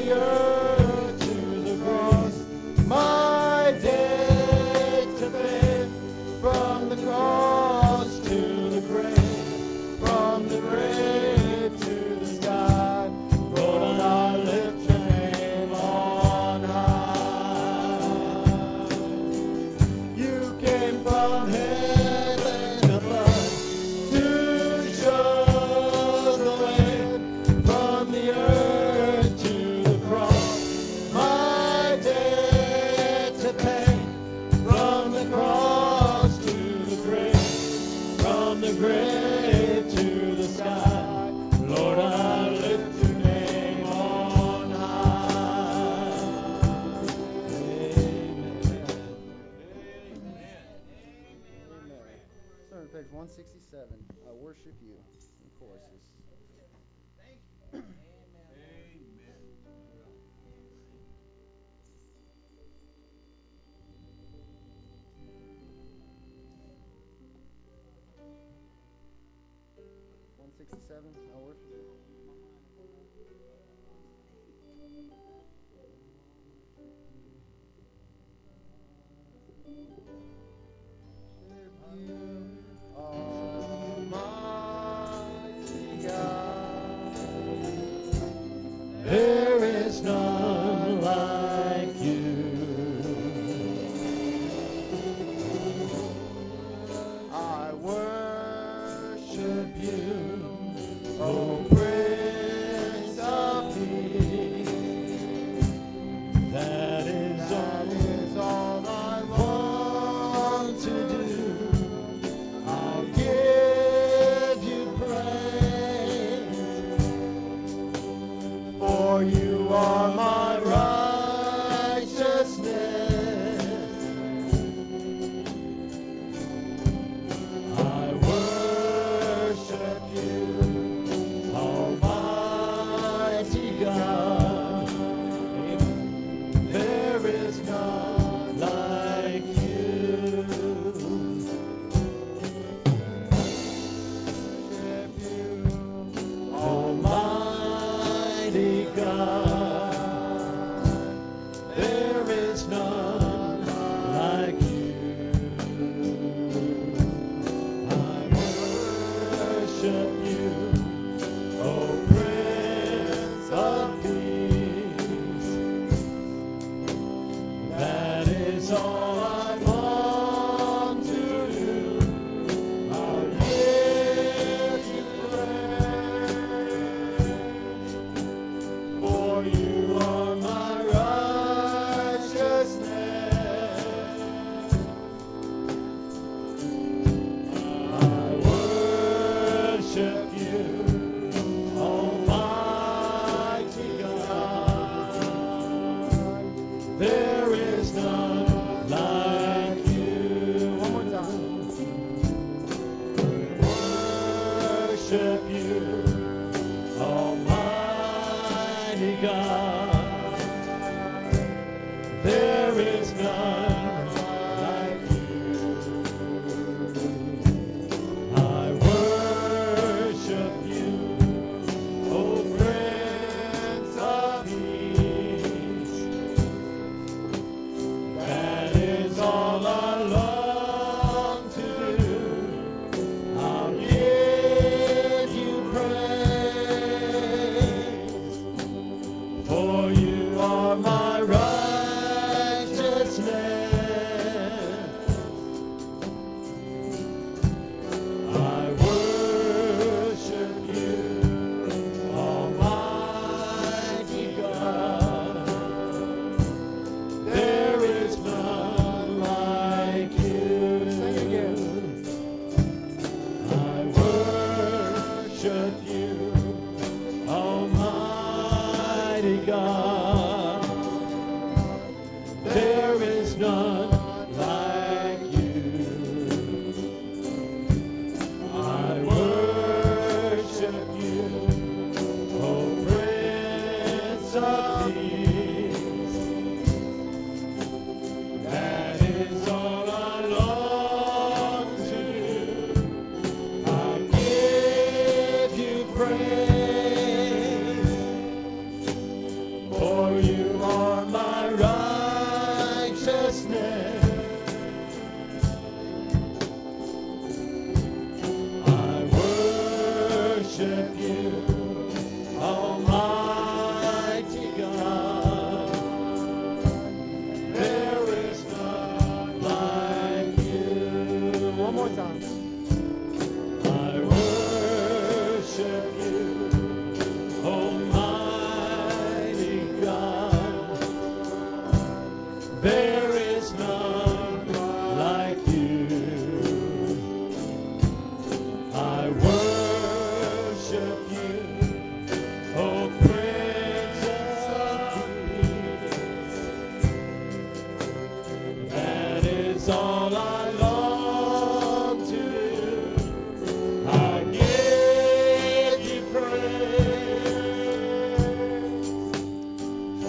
For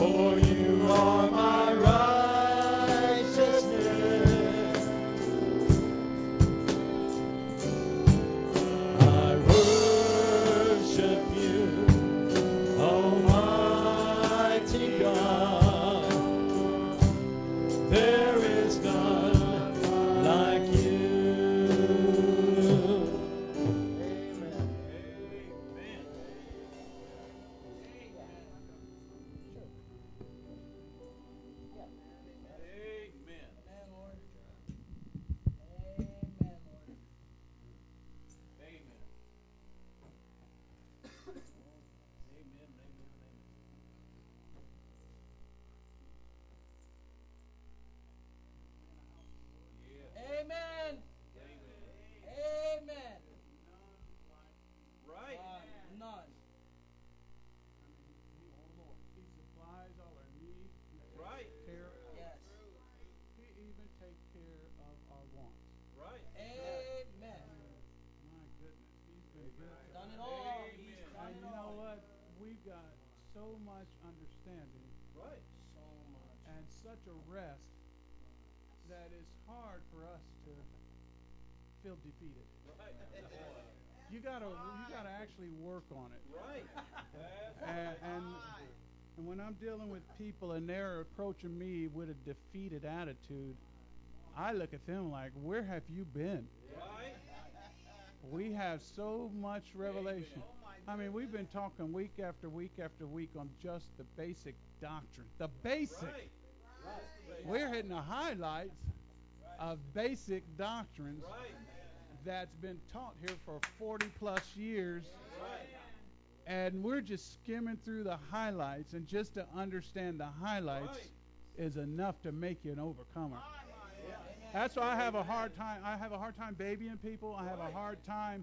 For you are my righteousness. I worship you, Almighty God. There is none like you. Amen. Amen. Amen. Right. None. He supplies all our needs. He takes Right. care. Yes. He even takes care of our wants. Right. Amen. My goodness, he's been good. Done it all. Amen. He's done And it you know all. what? We've got so much understanding Right. So much. and such a rest that it's hard for us to feel defeated. Right. You gotta actually work on it. Right. And when I'm dealing with people and they're approaching me with a defeated attitude, I look at them like, where have you been? Right. We have so much revelation. I mean, we've been talking week after week after week on just the basic doctrine. The basic. Right. We're hitting the highlights of basic doctrines Right. that's been taught here for 40 plus years. Right. And we're just skimming through the highlights, and just to understand the highlights is enough to make you an overcomer. That's why I have a hard time. I have a hard time babying people. I have a hard time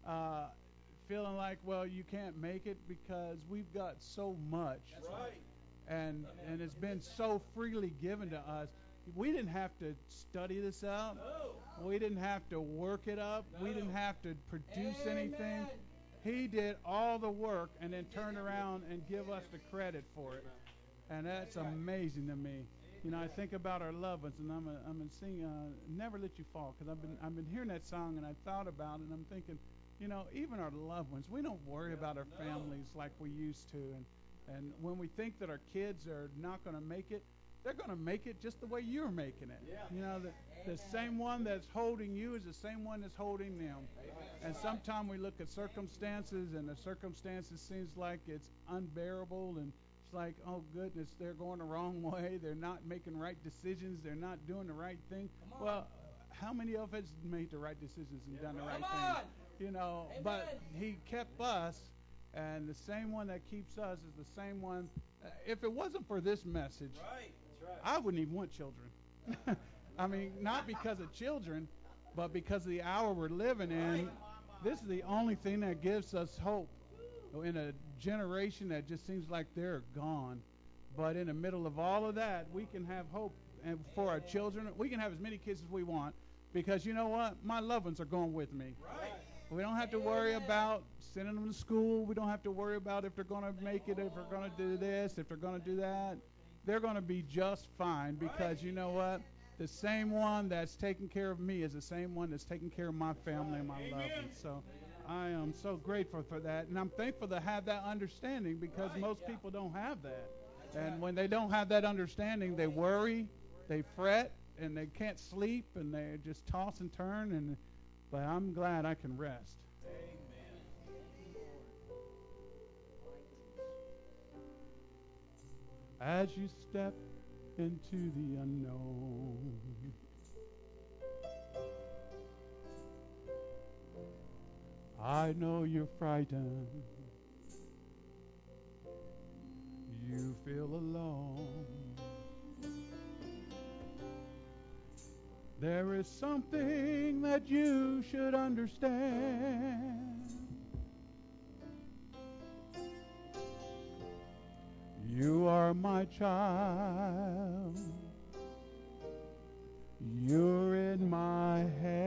feeling like, well, you can't make it, because we've got so much, Right. and it's been so freely given to us. We didn't have to study this out. No. We didn't have to work it up. We didn't have to produce anything. Amen. He did all the work and then turn around and give us the credit for it. And that's amazing to me. You know, I think about our loved ones, and I'm gonna sing "Never Let You Fall," because I've been hearing that song, and I thought about it, and I'm thinking, you know, even our loved ones, we don't worry about our families like we used to, and when we think that our kids are not going to make it, they're going to make it just the way you're making it. You know, the same one that's holding you is the same one that's holding them. And sometimes we look at circumstances, and the circumstances seems like it's unbearable, and it's like, oh goodness, they're going the wrong way. They're not making right decisions. They're not doing the right thing. Well, how many of us made the right decisions and done the right thing? You know, but he kept us, and the same one that keeps us is the same one. If it wasn't for this message, Right. I wouldn't even want children. I mean, not because of children, but because of the hour we're living in. This is the only thing that gives us hope in a generation that just seems like they're gone. But in the middle of all of that, we can have hope. And for our children, we can have as many kids as we want, because you know what? My loved ones are going with me. Right. We don't have to worry about sending them to school. We don't have to worry about if they're going to make it, if they're going to do this, if they're going to do that. They're going to be just fine, because you know what? The same one that's taking care of me is the same one that's taking care of my family and my loved ones. So I am so grateful for that. And I'm thankful to have that understanding, because most people don't have that. And when they don't have that understanding, they worry, they fret, and they can't sleep, and they just toss and turn. But I'm glad I can rest. As you step into the unknown, I know you're frightened. You feel alone. There is something that you should understand. You are my child. You're in my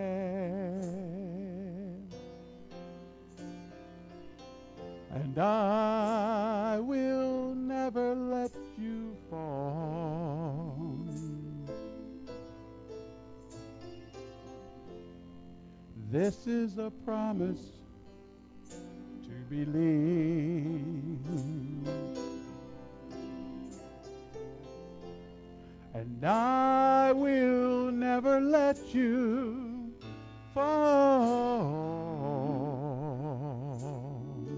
hand. And I will never let you This is a promise to believe, and I will never let you fall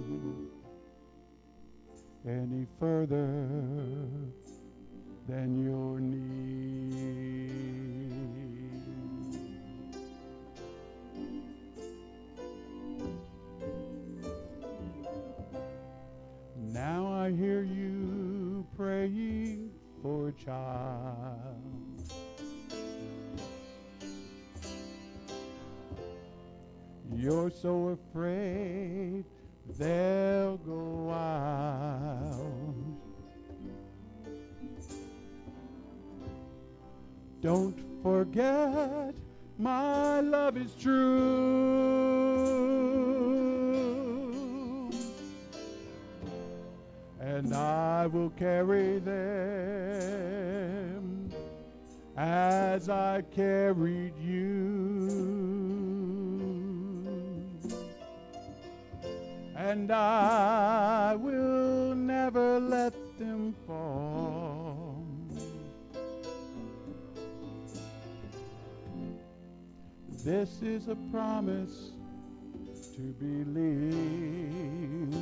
any further than your need. Now I hear you praying for a child. You're so afraid they'll go wild. Don't forget my love is true, and I will carry them as I carried you, and I will never let them fall. This is a promise to believe,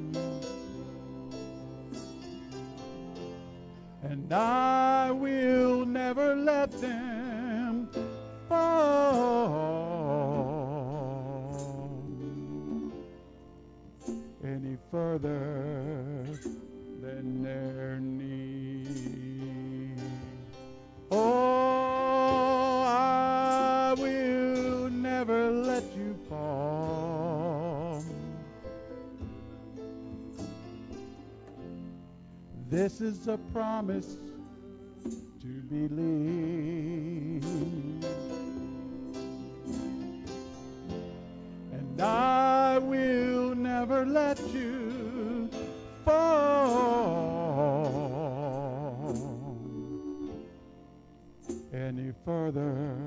and I will never let them fall any further than their need. Oh, I will never let you fall. This is a promise to believe, and I will never let you fall any further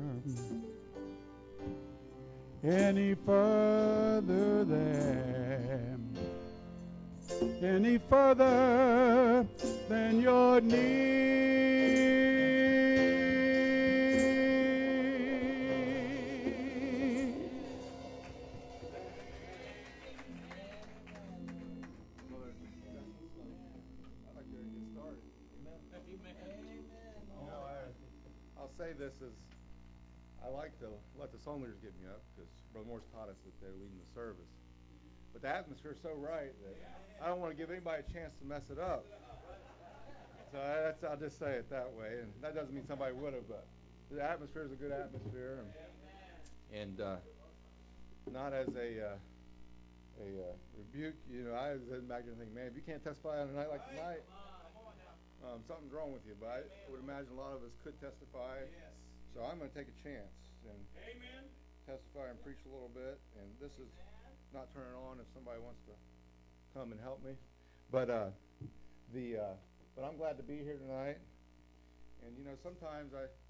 than your need. I'd like to get started. I'll say this as I like to let the song leaders get me up because Brother Morris taught us that they're leading the service. But the atmosphere is so right that I don't want to give anybody a chance to mess it up. So I'll just say it that way, and that doesn't mean somebody would have, but the atmosphere is a good atmosphere, and not as a rebuke. You know, I was sitting back there and thinking, man, if you can't testify on a night like tonight, something's wrong with you. But I would imagine a lot of us could testify. So I'm going to take a chance and testify and preach a little bit. And this is not turning on if somebody wants to come and help me. But but I'm glad to be here tonight. And you know, sometimes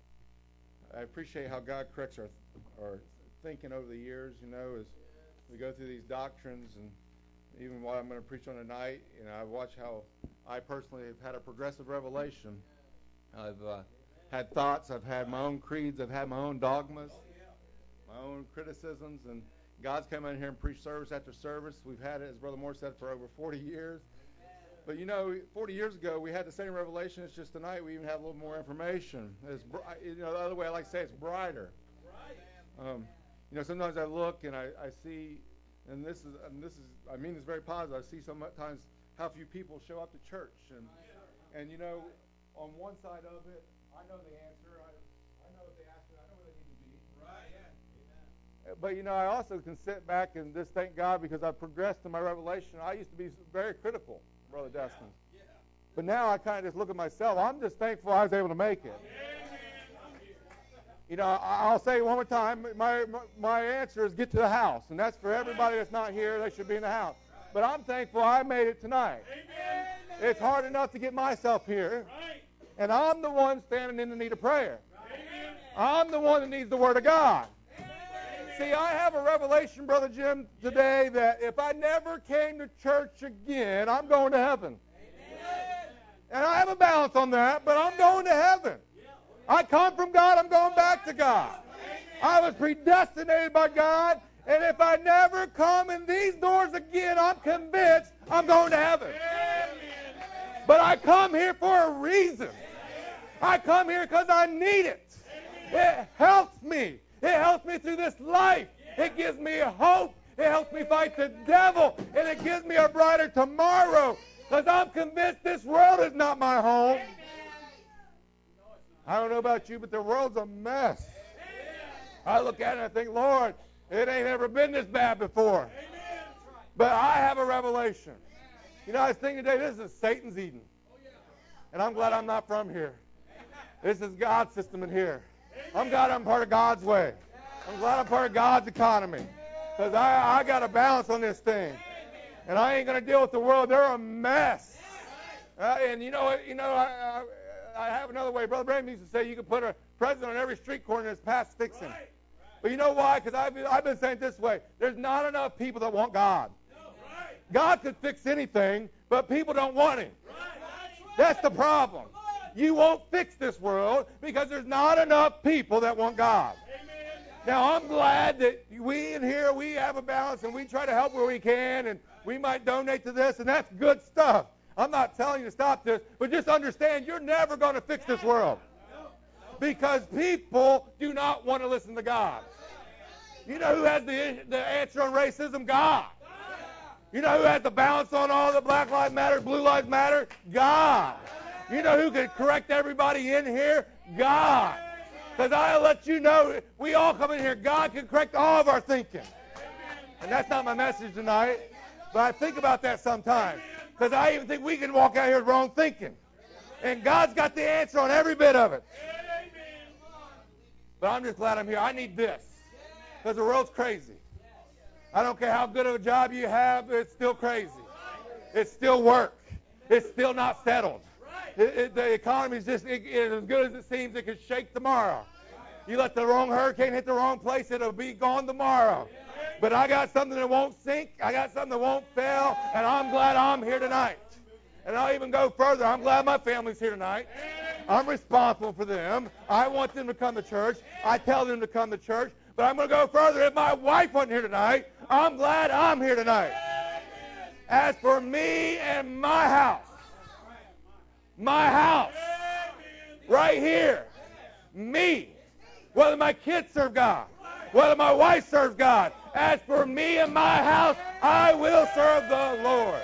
I appreciate how God corrects our thinking over the years. You know, as we go through these doctrines, and even what I'm going to preach on tonight, you know, I watch how I personally have had a progressive revelation. I've had thoughts, I've had my own creeds, I've had my own dogmas, my own criticisms, and God's come in here and preached service after service. We've had it, as Brother Moore said, for over 40 years. But you know, 40 years ago, we had the same revelation. It's just tonight we even have a little more information. You know, the other way I like to say it's brighter. You know, sometimes I look and I see, and this is I mean this very positive. I see sometimes how few people show up to church, and you know, on one side of it, I know the answer. I know if they ask me, I know where they need to be. Right. Yeah. But you know, I also can sit back and just thank God because I've progressed in my revelation. I used to be very critical, Brother Destin. Yeah. But now I kind of just look at myself. I'm just thankful I was able to make it. You know, I'll say it one more time. My answer is get to the house, and that's for everybody that's not here. They should be in the house. But I'm thankful I made it tonight. Amen. It's hard enough to get myself here, right. And I'm the one standing in the need of prayer. Amen. I'm the one that needs the Word of God. Amen. See, I have a revelation, Brother Jim, today that if I never came to church again, I'm going to heaven. And I have a balance on that, but I'm going to heaven. I come from God, I'm going back to God. I was predestinated by God, and if I never come in these doors again, I'm convinced I'm going to heaven. But I come here for a reason. I come here because I need it. It helps me. It helps me through this life. It gives me hope. It helps me fight the devil. And it gives me a brighter tomorrow. Because I'm convinced this world is not my home. I don't know about you, but the world's a mess. I look at it and I think, Lord, it ain't ever been this bad before. But I have a revelation. You know, I was thinking today, this is Satan's Eden. And I'm glad I'm not from here. This is God's system in here. I'm glad I'm part of God's way. I'm glad I'm part of God's economy. Because I got a balance on this thing. And I ain't going to deal with the world. They're a mess. And you know what? I have another way. Brother Branham used to say you can put a president on every street corner that's past fixing. But you know why? Because I've been saying it this way. There's not enough people that want God. God could fix anything, but people don't want Him. That's the problem. You won't fix this world because there's not enough people that want God. Now, I'm glad that we in here, we have a balance and we try to help where we can, and we might donate to this, and that's good stuff. I'm not telling you to stop this, but just understand you're never going to fix this world because people do not want to listen to God. You know who has the answer on racism? God. You know who has the balance on all the Black Lives Matter, Blue Lives Matter? God. You know who can correct everybody in here? God. Because I'll let you know, we all come in here, God can correct all of our thinking. And that's not my message tonight, but I think about that sometimes. Because I even think we can walk out here with wrong thinking. And God's got the answer on every bit of it. But I'm just glad I'm here. I need this. Because the world's crazy. I don't care how good of a job you have, it's still crazy. It's still work. It's still not settled. The economy is just as good as it seems. It could shake tomorrow. You let the wrong hurricane hit the wrong place, it'll be gone tomorrow. But I got something that won't sink. I got something that won't fail, and I'm glad I'm here tonight. And I'll even go further. I'm glad my family's here tonight. I'm responsible for them. I want them to come to church. I tell them to come to church. But I'm going to go further. If my wife wasn't here tonight, I'm glad I'm here tonight. As for me and my house, right here, me, whether my kids serve God, whether my wife serves God, as for me and my house, I will serve the Lord.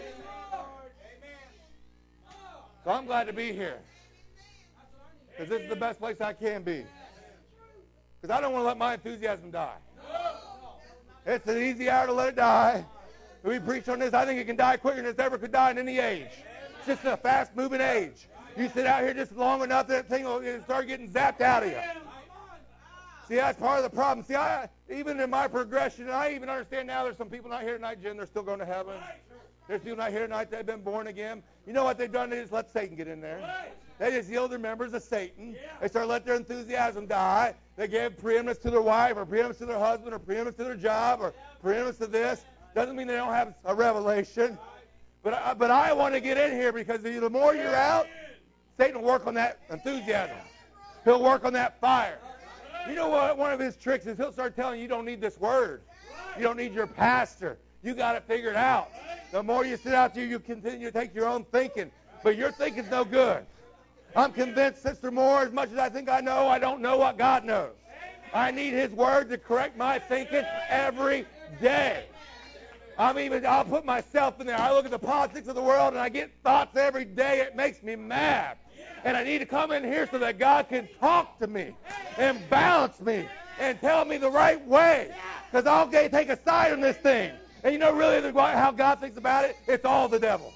So I'm glad to be here. Because this is the best place I can be. Because I don't want to let my enthusiasm die. It's an easy hour to let it die. We preach on this. I think it can die quicker than it's ever could die in any age. It's just a fast-moving age. You sit out here just long enough, that thing will start getting zapped out of you. See, that's part of the problem. See, even in my progression, I even understand now there's some people not here tonight, Jim, they're still going to heaven. There's people not here tonight that have been born again. You know what they've done? They just let Satan get in there. They just yield their members to Satan. They start letting their enthusiasm die. They give preeminence to their wife or preeminence to their husband or preeminence to their job or preeminence to this. Doesn't mean they don't have a revelation. But I want to get in here because the more you're out, Satan will work on that enthusiasm. He'll work on that fire. You know what? One of his tricks is he'll start telling you don't need this word. You don't need your pastor. You got it figured out. The more you sit out there, you continue to take your own thinking. But your thinking's no good. I'm convinced, Sister Moore, as much as I think I know, I don't know what God knows. I need His Word to correct my thinking every day. I'll put myself in there. I look at the politics of the world and I get thoughts every day. It makes me mad. And I need to come in here so that God can talk to me and balance me and tell me the right way. Because I'll take a side on this thing. And you know really how God thinks about it? It's all the devil.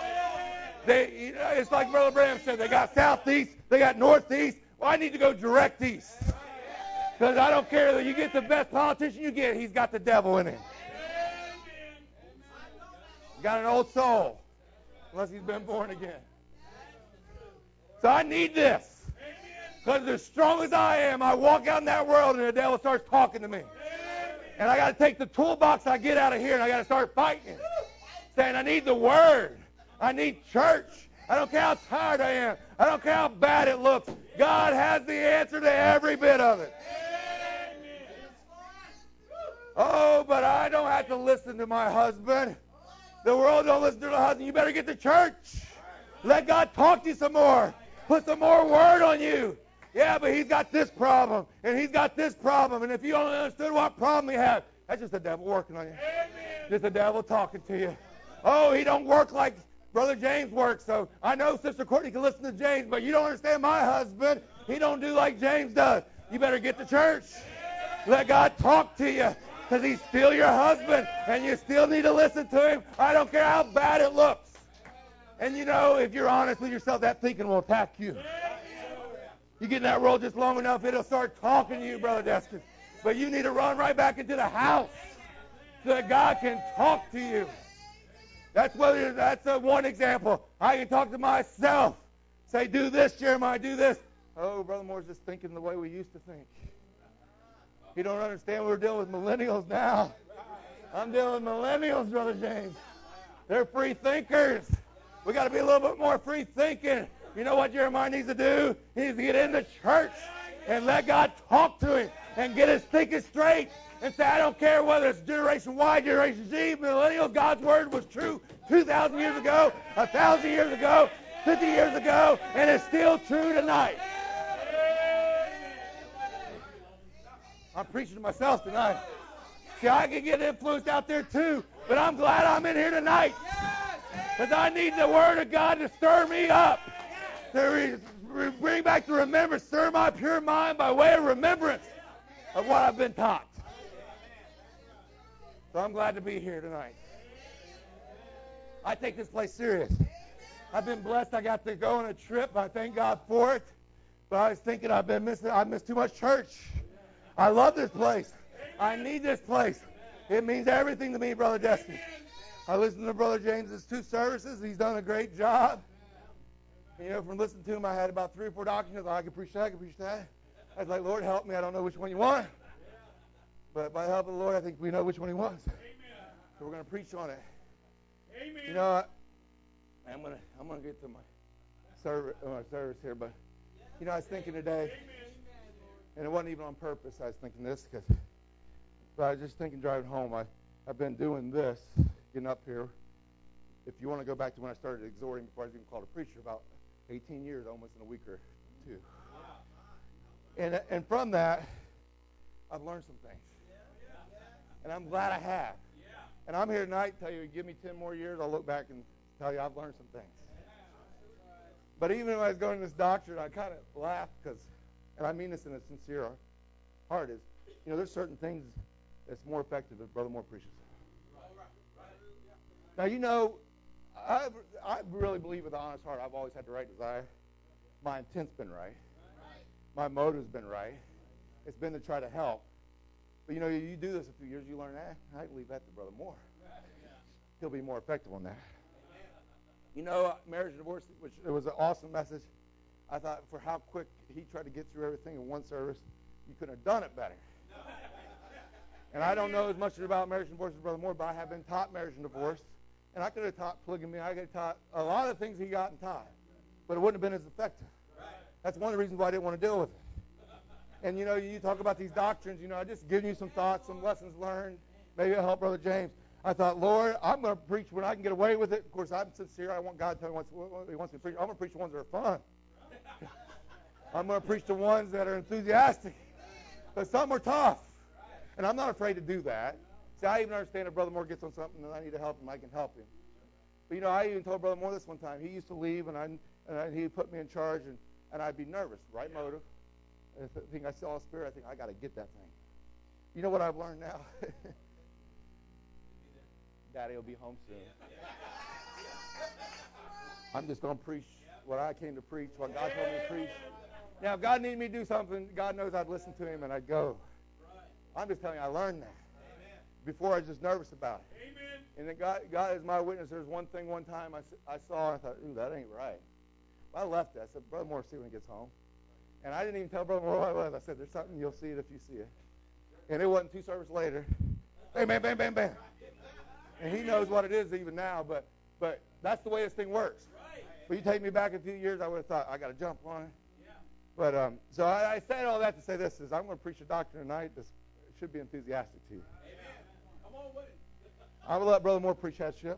It's like Brother Branham said, they got southeast, they got northeast. Well, I need to go direct east. Because I don't care that you get the best politician you get, he's got the devil in him. Got an old soul, unless he's been born again. So I need this. Because as strong as I am, I walk out in that world and the devil starts talking to me. And I got to take the toolbox I get out of here and I got to start fighting. Saying, I need the Word. I need church. I don't care how tired I am. I don't care how bad it looks. God has the answer to every bit of it. Oh, but I don't have to listen to my husband. The world don't listen to the husband. You better get to church. Let God talk to you some more. Put some more word on you. Yeah, but he's got this problem, and he's got this problem. And if you only understood what problem he had, that's just the devil working on you. Just the devil talking to you. Oh, he don't work like Brother James works, so I know Sister Courtney can listen to James, but you don't understand my husband. He don't do like James does. You better get to church. Let God talk to you, because he's still your husband, and you still need to listen to him. I don't care how bad it looks. And you know, if you're honest with yourself, that thinking will attack you. You get in that role just long enough, it'll start talking to you, Brother Destin. But you need to run right back into the house so that God can talk to you. That's one example. I can talk to myself. Say, do this, Jeremiah, do this. Oh, Brother Moore's just thinking the way we used to think. You don't understand. We're dealing with millennials now. I'm dealing with millennials, Brother James. They're free thinkers. We got to be a little bit more free thinking. You know what Jeremiah needs to do? He needs to get in the church and let God talk to him and get his thinking straight and say, I don't care whether it's Generation Y, Generation Z, millennials, God's word was true 2,000 years ago, 1,000 years ago, 50 years ago, and it's still true tonight. I'm preaching to myself tonight. See, I can get influenced out there too, but I'm glad I'm in here tonight because I need the word of God to stir me up. To bring back the remembrance, stir my pure mind by way of remembrance of what I've been taught. So I'm glad to be here tonight. I take this place serious. I've been blessed. I got to go on a trip. I thank God for it. But I was thinking I missed too much church. I love this place. I need this place. It means everything to me, Brother Destin. I listened to Brother James's 2 services. He's done a great job. You know, from listening to him, I had about 3 or 4 doctrines. I could preach that, I could preach that. I was like, Lord, help me. I don't know which one you want. But by the help of the Lord, I think we know which one he wants. So we're going to preach on it. Amen. You know, I'm gonna get to my service here, but you know, I was thinking today, and it wasn't even on purpose. I was thinking this but I was just thinking driving home. I've been doing this, getting up here. If you want to go back to when I started exhorting before I was even called a preacher, about 18 years, almost in a week or 2. And from that, I've learned some things. And I'm glad I have. And I'm here tonight to tell you, give me 10 more years, I'll look back and tell you I've learned some things. But even when I was going to this doctrine, I kind of laughed because, and I mean this in a sincere heart, is, you know, there's certain things that's more effective if Brother Moore preaches. Now, you know, I really believe with an honest heart I've always had the right desire. My intent's been right. My motive's been right. It's been to try to help. But, you know, you do this a few years, you learn that. I leave that to Brother Moore. He'll be more effective on that. You know, marriage and divorce, which it was an awesome message. I thought for how quick he tried to get through everything in one service, you couldn't have done it better. And I don't know as much about marriage and divorce as Brother Moore, but I have been taught marriage and divorce. And I could have taught polygamy. I could have taught a lot of things he got and taught. But it wouldn't have been as effective. That's one of the reasons why I didn't want to deal with it. And, you know, you talk about these doctrines. You know, I just giving you some thoughts, some lessons learned. Maybe it'll help Brother James. I thought, Lord, I'm going to preach when I can get away with it. Of course, I'm sincere. I want God to tell me what he wants me to preach. I'm going to preach the ones that are fun. I'm going to preach the ones that are enthusiastic. But some are tough. And I'm not afraid to do that. See, I even understand if Brother Moore gets on something and I need to help him, I can help him. But, you know, I even told Brother Moore this one time. He used to leave, and he put me in charge, and I'd be nervous, right motive. If I think I saw a spirit, I think, I got to get that thing. You know what I've learned now? Daddy will be home soon. I'm just going to preach what I came to preach, what God told me to preach. Now, if God needed me to do something, God knows I'd listen to him and I'd go. I'm just telling you, I learned that. Before I was just nervous about it. Amen. And then God is my witness. There's one thing one time I saw, and I thought, ooh, that ain't right. Well, I left it. I said, Brother Moore will see when he gets home. And I didn't even tell Brother Moore what it was. I said, there's something, you'll see it if you see it. And it wasn't 2 services later. Bam, bam, bam, bam, bam. And he knows what it is even now, but that's the way this thing works. But you take me back a few years, I would have thought, I got to jump on it. But so I said all that to say this is I'm going to preach a doctrine tonight that should be enthusiastic to you. Come on with it. I'm going to let Brother Moore preach headship.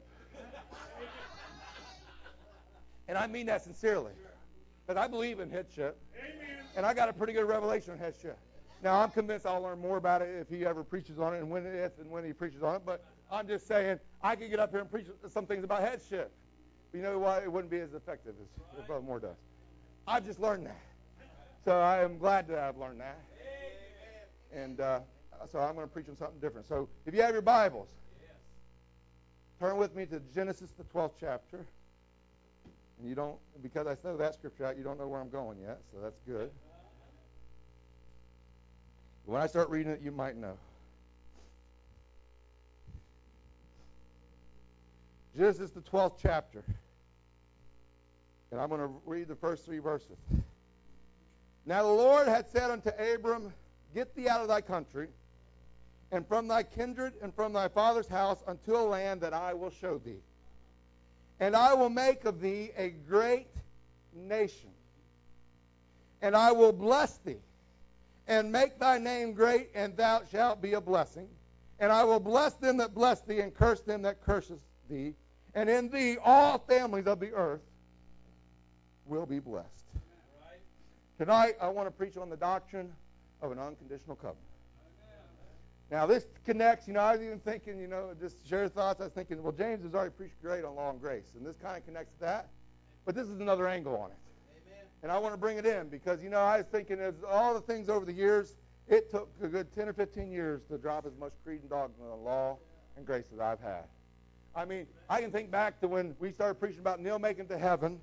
And I mean that sincerely. Because I believe in headship. And I got a pretty good revelation on headship. Now, I'm convinced I'll learn more about it if he ever preaches on it and when he preaches on it. But I'm just saying I could get up here and preach some things about headship. But you know what? It wouldn't be as effective as Brother Moore does. I've just learned that. So I am glad that I've learned that. And so I'm going to preach on something different. So if you have your Bibles, turn with me to Genesis, the 12th chapter. And you don't, because I know that scripture out, you don't know where I'm going yet, so that's good. When I start reading it, you might know. Genesis, the 12th chapter. And I'm going to read the first 3 verses. Now the Lord had said unto Abram, Get thee out of thy country, and from thy kindred, and from thy father's house, unto a land that I will show thee. And I will make of thee a great nation. And I will bless thee, and make thy name great, and thou shalt be a blessing. And I will bless them that bless thee, and curse them that curses thee. And in thee all families of the earth will be blessed. Tonight, I want to preach on the doctrine of an unconditional covenant. Now, this connects, I was even thinking, just share thoughts. I was thinking, well, James has already preached great on law and grace, and this kind of connects to that. But this is another angle on it. Amen. And I want to bring it in because, I was thinking of all the things over the years, it took a good 10 or 15 years to drop as much creed and dogma on law and grace as I've had. I mean, I can think back to when we started preaching about nail making to heaven,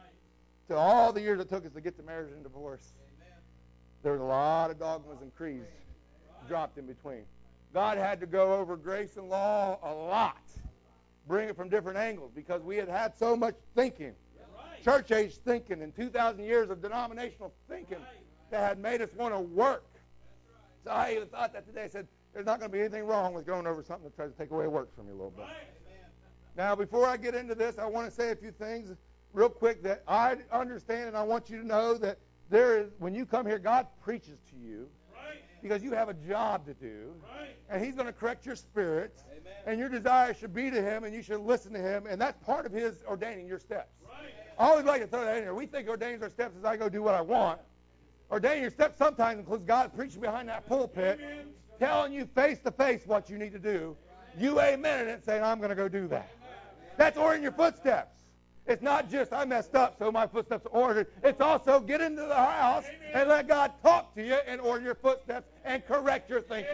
to all the years it took us to get to marriage and divorce. Amen. There was a lot of dogmas and creeds dropped in between. God had to go over grace and law a lot, bring it from different angles, because we had so much thinking, church age thinking, and 2,000 years of denominational thinking that had made us want to work. So I even thought that today. I said, there's not going to be anything wrong with going over something that tries to take away work from you a little bit. Now, before I get into this, I want to say a few things real quick that I understand, and I want you to know that when you come here, God preaches to you because you have a job to do, and He's going to correct your spirit, and your desire should be to Him, and you should listen to Him, and that's part of His ordaining your steps. I always like to throw that in here. We think ordaining our steps is I go do what I want. Ordaining your steps sometimes includes God preaching behind that pulpit, telling you face to face what you need to do. You amen it, saying, I'm going to go do that. That's ordering your footsteps. It's not just I messed up, so my footsteps are ordered. It's also get into the house and let God talk to you and order your footsteps and correct your thinking.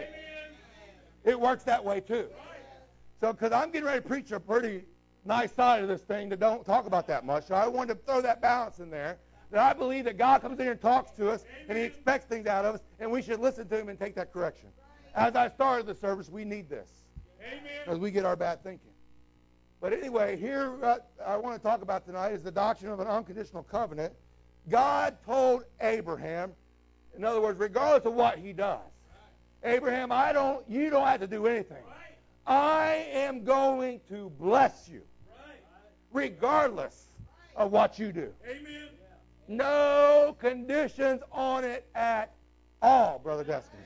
It works that way too. So, because I'm getting ready to preach a pretty nice side of this thing that don't talk about that much, so I wanted to throw that balance in there. That I believe that God comes in here and talks to us, and He expects things out of us, and we should listen to Him and take that correction. As I started the service, we need this. Because we get our bad thinking. But anyway, here I want to talk about tonight is the doctrine of an unconditional covenant. God told Abraham, in other words, regardless of what he does, Abraham, you don't have to do anything. I am going to bless you, regardless of what you do. Amen. No conditions on it at all, Brother Destiny.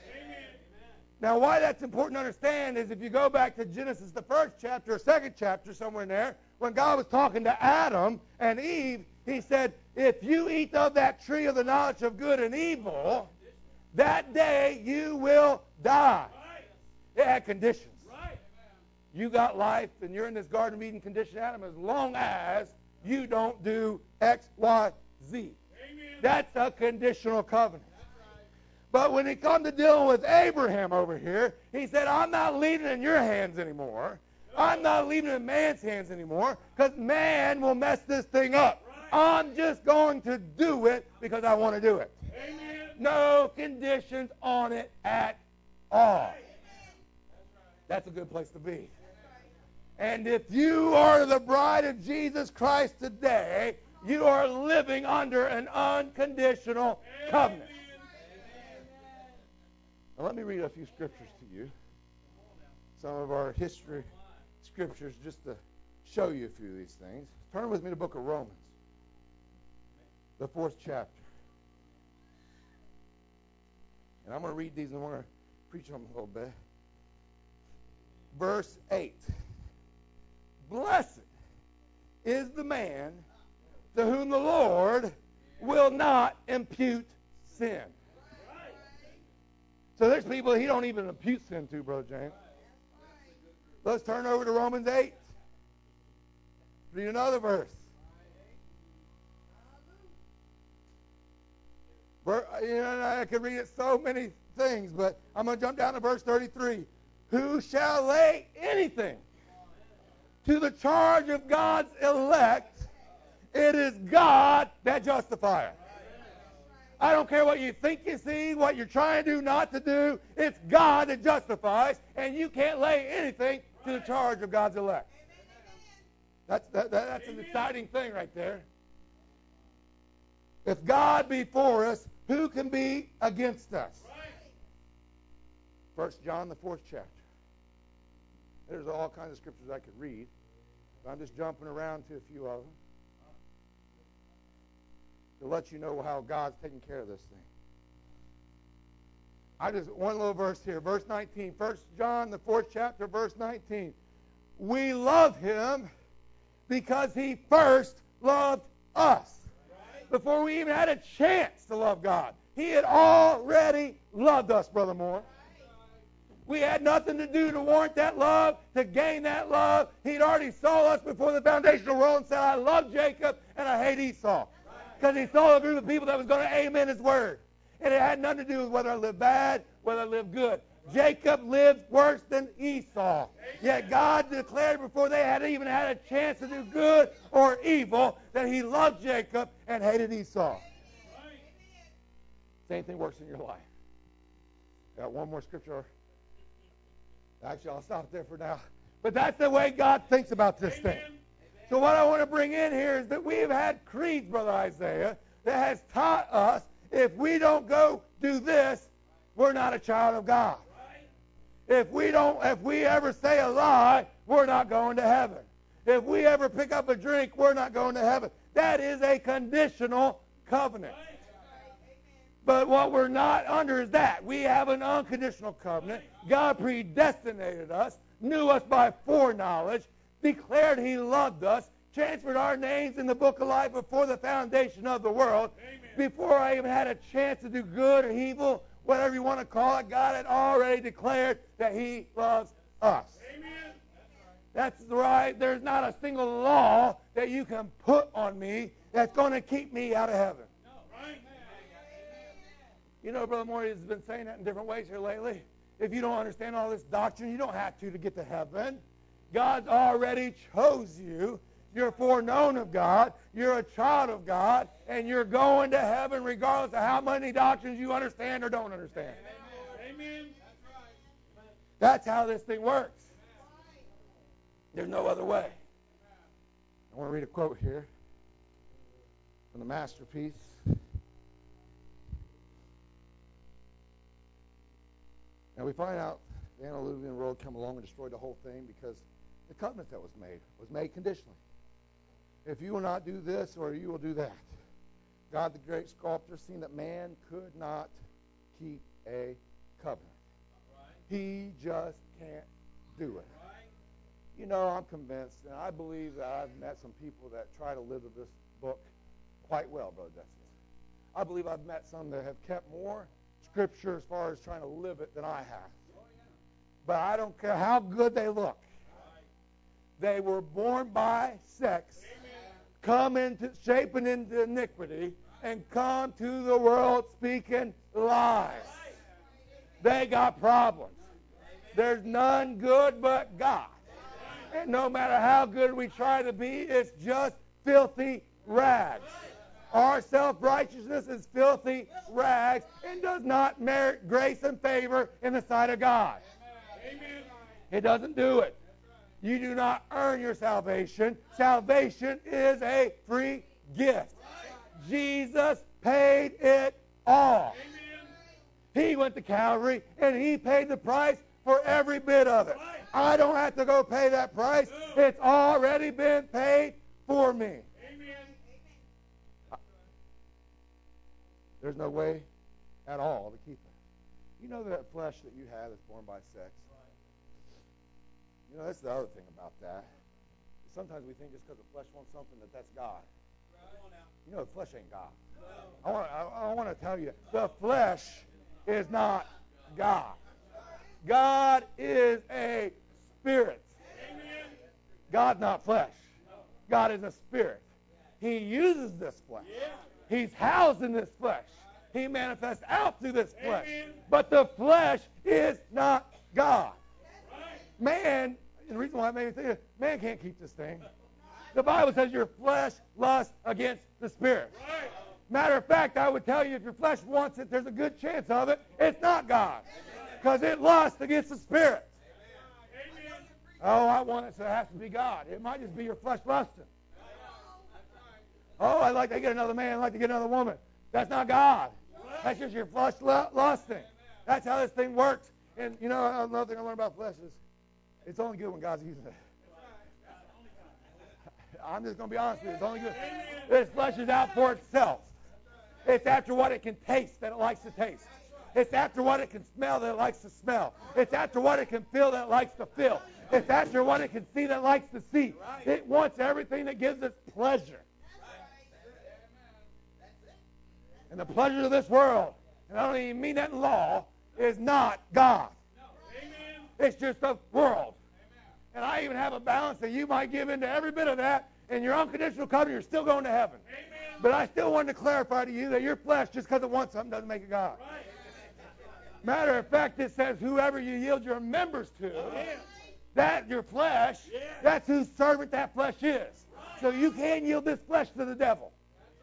Now, why that's important to understand is if you go back to Genesis, the 1st chapter or 2nd chapter, somewhere in there, when God was talking to Adam and Eve, He said, if you eat of that tree of the knowledge of good and evil, that day you will die. It had conditions. You got life, and you're in this Garden of Eden condition, Adam, as long as you don't do X, Y, Z. That's a conditional covenant. But when it comes to dealing with Abraham over here, he said, I'm not leaving it in your hands anymore. I'm not leaving it in man's hands anymore because man will mess this thing up. I'm just going to do it because I want to do it. Amen. No conditions on it at all. That's a good place to be. And if you are the bride of Jesus Christ today, you are living under an unconditional covenant. Now let me read a few scriptures to you. Some of our history scriptures just to show you a few of these things. Turn with me to the book of Romans, the 4th chapter. And I'm going to read these and I'm going to preach on them a little bit. Verse 8. Blessed is the man to whom the Lord will not impute sin. So there's people he don't even impute sin to, Brother James. Let's turn over to Romans 8. Read another verse. I could read it so many things, but I'm going to jump down to verse 33. Who shall lay anything to the charge of God's elect? It is God that justifieth. I don't care what you think you see, what you're trying to do, not to do. It's God that justifies, and you can't lay anything to the charge of God's elect. That's an exciting thing right there. If God be for us, who can be against us? 1 John, the 4th chapter. There's all kinds of scriptures I could read. But I'm just jumping around to a few of them to let you know how God's taking care of this thing. One little verse here, verse 19. 1 John, the 4th chapter, verse 19. We love him because he first loved us. Before we even had a chance to love God, he had already loved us, Brother Moore. We had nothing to do to warrant that love, to gain that love. He'd already saw us before the foundation of the world and said, I love Jacob and I hate Esau. Because he saw a group of people that was going to amen his word. And it had nothing to do with whether I lived bad, whether I lived good. Jacob lived worse than Esau. Yet God declared before they had even had a chance to do good or evil that he loved Jacob and hated Esau. Same thing works in your life. Got one more scripture. Actually, I'll stop there for now. But that's the way God thinks about this thing. So what I want to bring in here is that we've had creeds, Brother Isaiah, that has taught us if we don't go do this, we're not a child of God. If we ever say a lie, we're not going to heaven. If we ever pick up a drink, we're not going to heaven. That is a conditional covenant. But what we're not under is that. We have an unconditional covenant. God predestinated us, knew us by foreknowledge, declared he loved us, transferred our names in the book of life before the foundation of the world. Before I even had a chance to do good or evil, whatever you want to call it, God had already declared that he loves us. Amen. That's right. There's not a single law that you can put on me that's going to keep me out of heaven. No. Right. You know, Brother Morty has been saying that in different ways here lately. If you don't understand all this doctrine, you don't have to get to heaven. God's already chose you. You're foreknown of God. You're a child of God. And you're going to heaven regardless of how many doctrines you understand or don't understand. Amen. That's how this thing works. There's no other way. I want to read a quote here from the masterpiece. Now we find out the antediluvian world come along and destroyed the whole thing because the covenant that was made conditionally. If you will not do this or you will do that. God, the great sculptor, seen that man could not keep a covenant. He just can't do it. You know, I'm convinced, and I believe that I've met some people that try to live this book quite well, Brother Decius. I believe I've met some that have kept more Scripture as far as trying to live it than I have. But I don't care how good they look. They were born by sex, come into shaping into iniquity, and come to the world speaking lies. They got problems. There's none good but God. And no matter how good we try to be, it's just filthy rags. Our self-righteousness is filthy rags and does not merit grace and favor in the sight of God. Amen. It doesn't do it. You do not earn your salvation. Salvation is a free gift. Jesus paid it all. He went to Calvary, and he paid the price for every bit of it. I don't have to go pay that price. It's already been paid for me. There's no way at all to keep it. You know that flesh that you have is born by sex? You know, that's the other thing about that. Sometimes we think just because the flesh wants something that's God. You know, the flesh ain't God. I want to tell you, the flesh is not God. God is a spirit. God's not flesh. God is a spirit. He uses this flesh. He's housed in this flesh. He manifests out through this flesh. But the flesh is not God. Man, and the reason why I made me think, man can't keep this thing. The Bible says your flesh lusts against the spirit. Matter of fact, I would tell you if your flesh wants it, there's a good chance of it. It's not God. Because it lusts against the spirit. Oh, I want it, so it has to be God. It might just be your flesh lusting. Oh, I'd like to get another man. I'd like to get another woman. That's not God. That's just your flesh lusting. That's how this thing works. And, you know, another thing I learned about flesh is it's only good when God's using it. I'm just going to be honest with you. It's only good. This flesh is out for itself. It's after what it can taste that it likes to taste. It's after what it can smell that it likes to smell. It's after what it can feel that it likes to feel. It's after what it can see that it likes to see. It wants everything that gives it pleasure. And the pleasure of this world, and I don't even mean that in law, is not God. It's just a world. And I even have a balance that you might give into every bit of that, and your unconditional covenant, you're still going to heaven. But I still wanted to clarify to you that your flesh, just because it wants something, doesn't make it God. Matter of fact, it says whoever you yield your members to, that your flesh, that's whose servant that flesh is. So you can yield this flesh to the devil.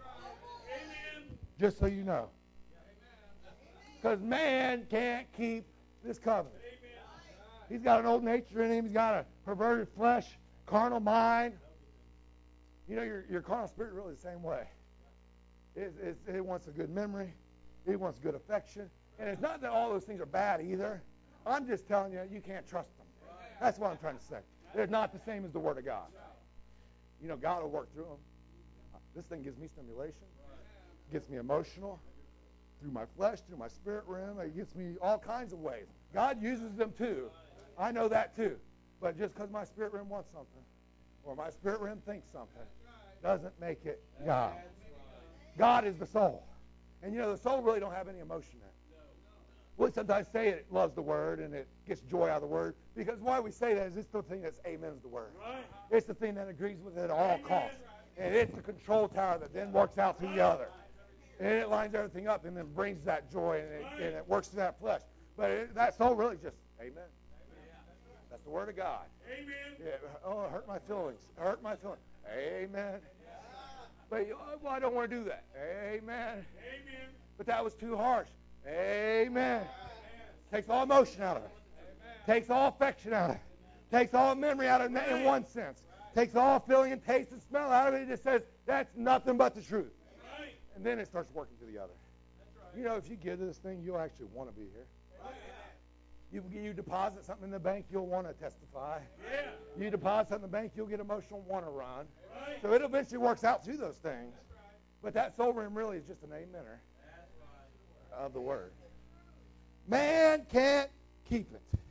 Just so you know. Because man can't keep this covenant. He's got an old nature in him. He's got a perverted flesh, carnal mind. You know, your carnal spirit really the same way. It wants a good memory. It wants good affection. And it's not that all those things are bad either. I'm just telling you, you can't trust them. That's what I'm trying to say. They're not the same as the Word of God. You know, God will work through them. This thing gives me stimulation. Gets me emotional. Through my flesh, through my spirit realm. It gets me all kinds of ways. God uses them too. I know that too. But just because my spirit realm wants something, or my spirit realm thinks something, doesn't make it God. God is the soul. And you know, the soul really don't have any emotion in it. We sometimes say it loves the Word and it gets joy out of the Word. Because why we say that is it's the thing that's amens the Word. It's the thing that agrees with it at all costs. And it's the control tower that then works out through the other. And it lines everything up and then brings that joy and it works through that flesh. But that soul really just, amen. That's the Word of God. Amen. Yeah, oh, it hurt my feelings. It hurt my feelings. Amen. But well, I don't want to do that. Amen. Amen. But that was too harsh. Amen. Takes all emotion out of it. Takes all affection out of it. Takes all memory out of it in one sense. Takes all feeling and taste and smell out of it. It just says that's nothing but the truth. And then it starts working to the other. You know, if you give this thing, you'll actually want to be here. You deposit something in the bank, you'll want to testify. You deposit something in the bank, you'll get emotional, want to run. So it eventually works out through those things. But that soul realm really is just an amener of the Word. Man can't keep it.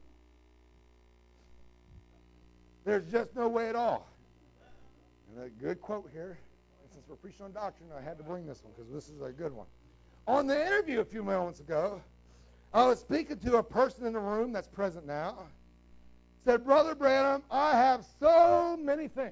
There's just no way at all. And a good quote here. And since we're preaching on doctrine, I had to bring this one because this is a good one. On the interview a few moments ago, I was speaking to a person in the room that's present now. Said, Brother Branham, I have so many things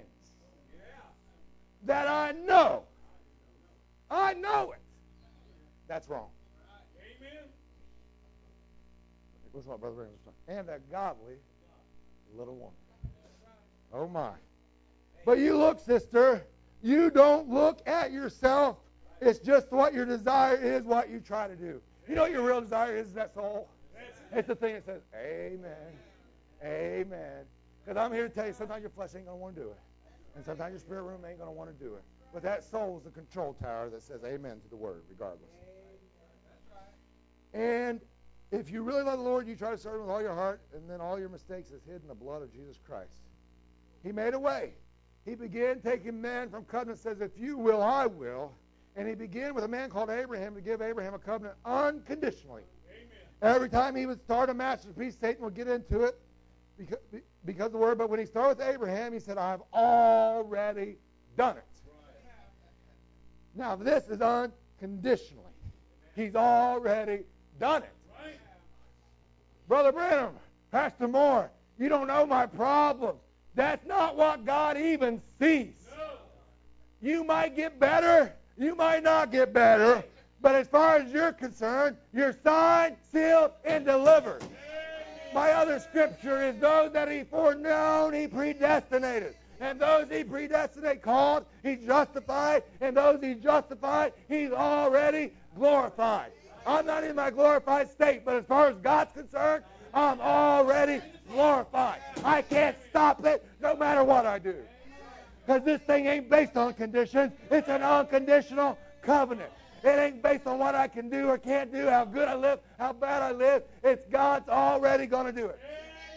that I know. I know it. That's wrong. Amen. Listen to what Brother Branham was saying. And a godly little woman. Oh, my. But you look, sister, you don't look at yourself. It's just what your desire is, what you try to do. You know what your real desire is that soul? It's the thing that says, amen, amen. Because I'm here to tell you, sometimes your flesh ain't going to want to do it. And sometimes your spirit room ain't going to want to do it. But that soul is the control tower that says amen to the Word, regardless. And if you really love the Lord, you try to serve him with all your heart, and then all your mistakes is hid in the blood of Jesus Christ. He made a way. He began taking men from covenant, says, if you will, I will. And he began with a man called Abraham to give Abraham a covenant unconditionally. Amen. Every time he would start a masterpiece, Satan would get into it because of the word. But when he started with Abraham, he said, I've already done it. Right. Now, this is unconditionally. He's already done it. Right. Brother Branham, Pastor Moore, you don't know my problems. That's not what God even sees. No. You might get better. You might not get better, but as far as you're concerned, you're signed, sealed, and delivered. My other scripture is those that he foreknown, he predestinated. And those he predestinate called, he justified. And those he justified, he's already glorified. I'm not in my glorified state, but as far as God's concerned, I'm already glorified. I can't stop it no matter what I do. Because this thing ain't based on conditions. It's an unconditional covenant. It ain't based on what I can do or can't do, how good I live, how bad I live. It's God's already going to do it.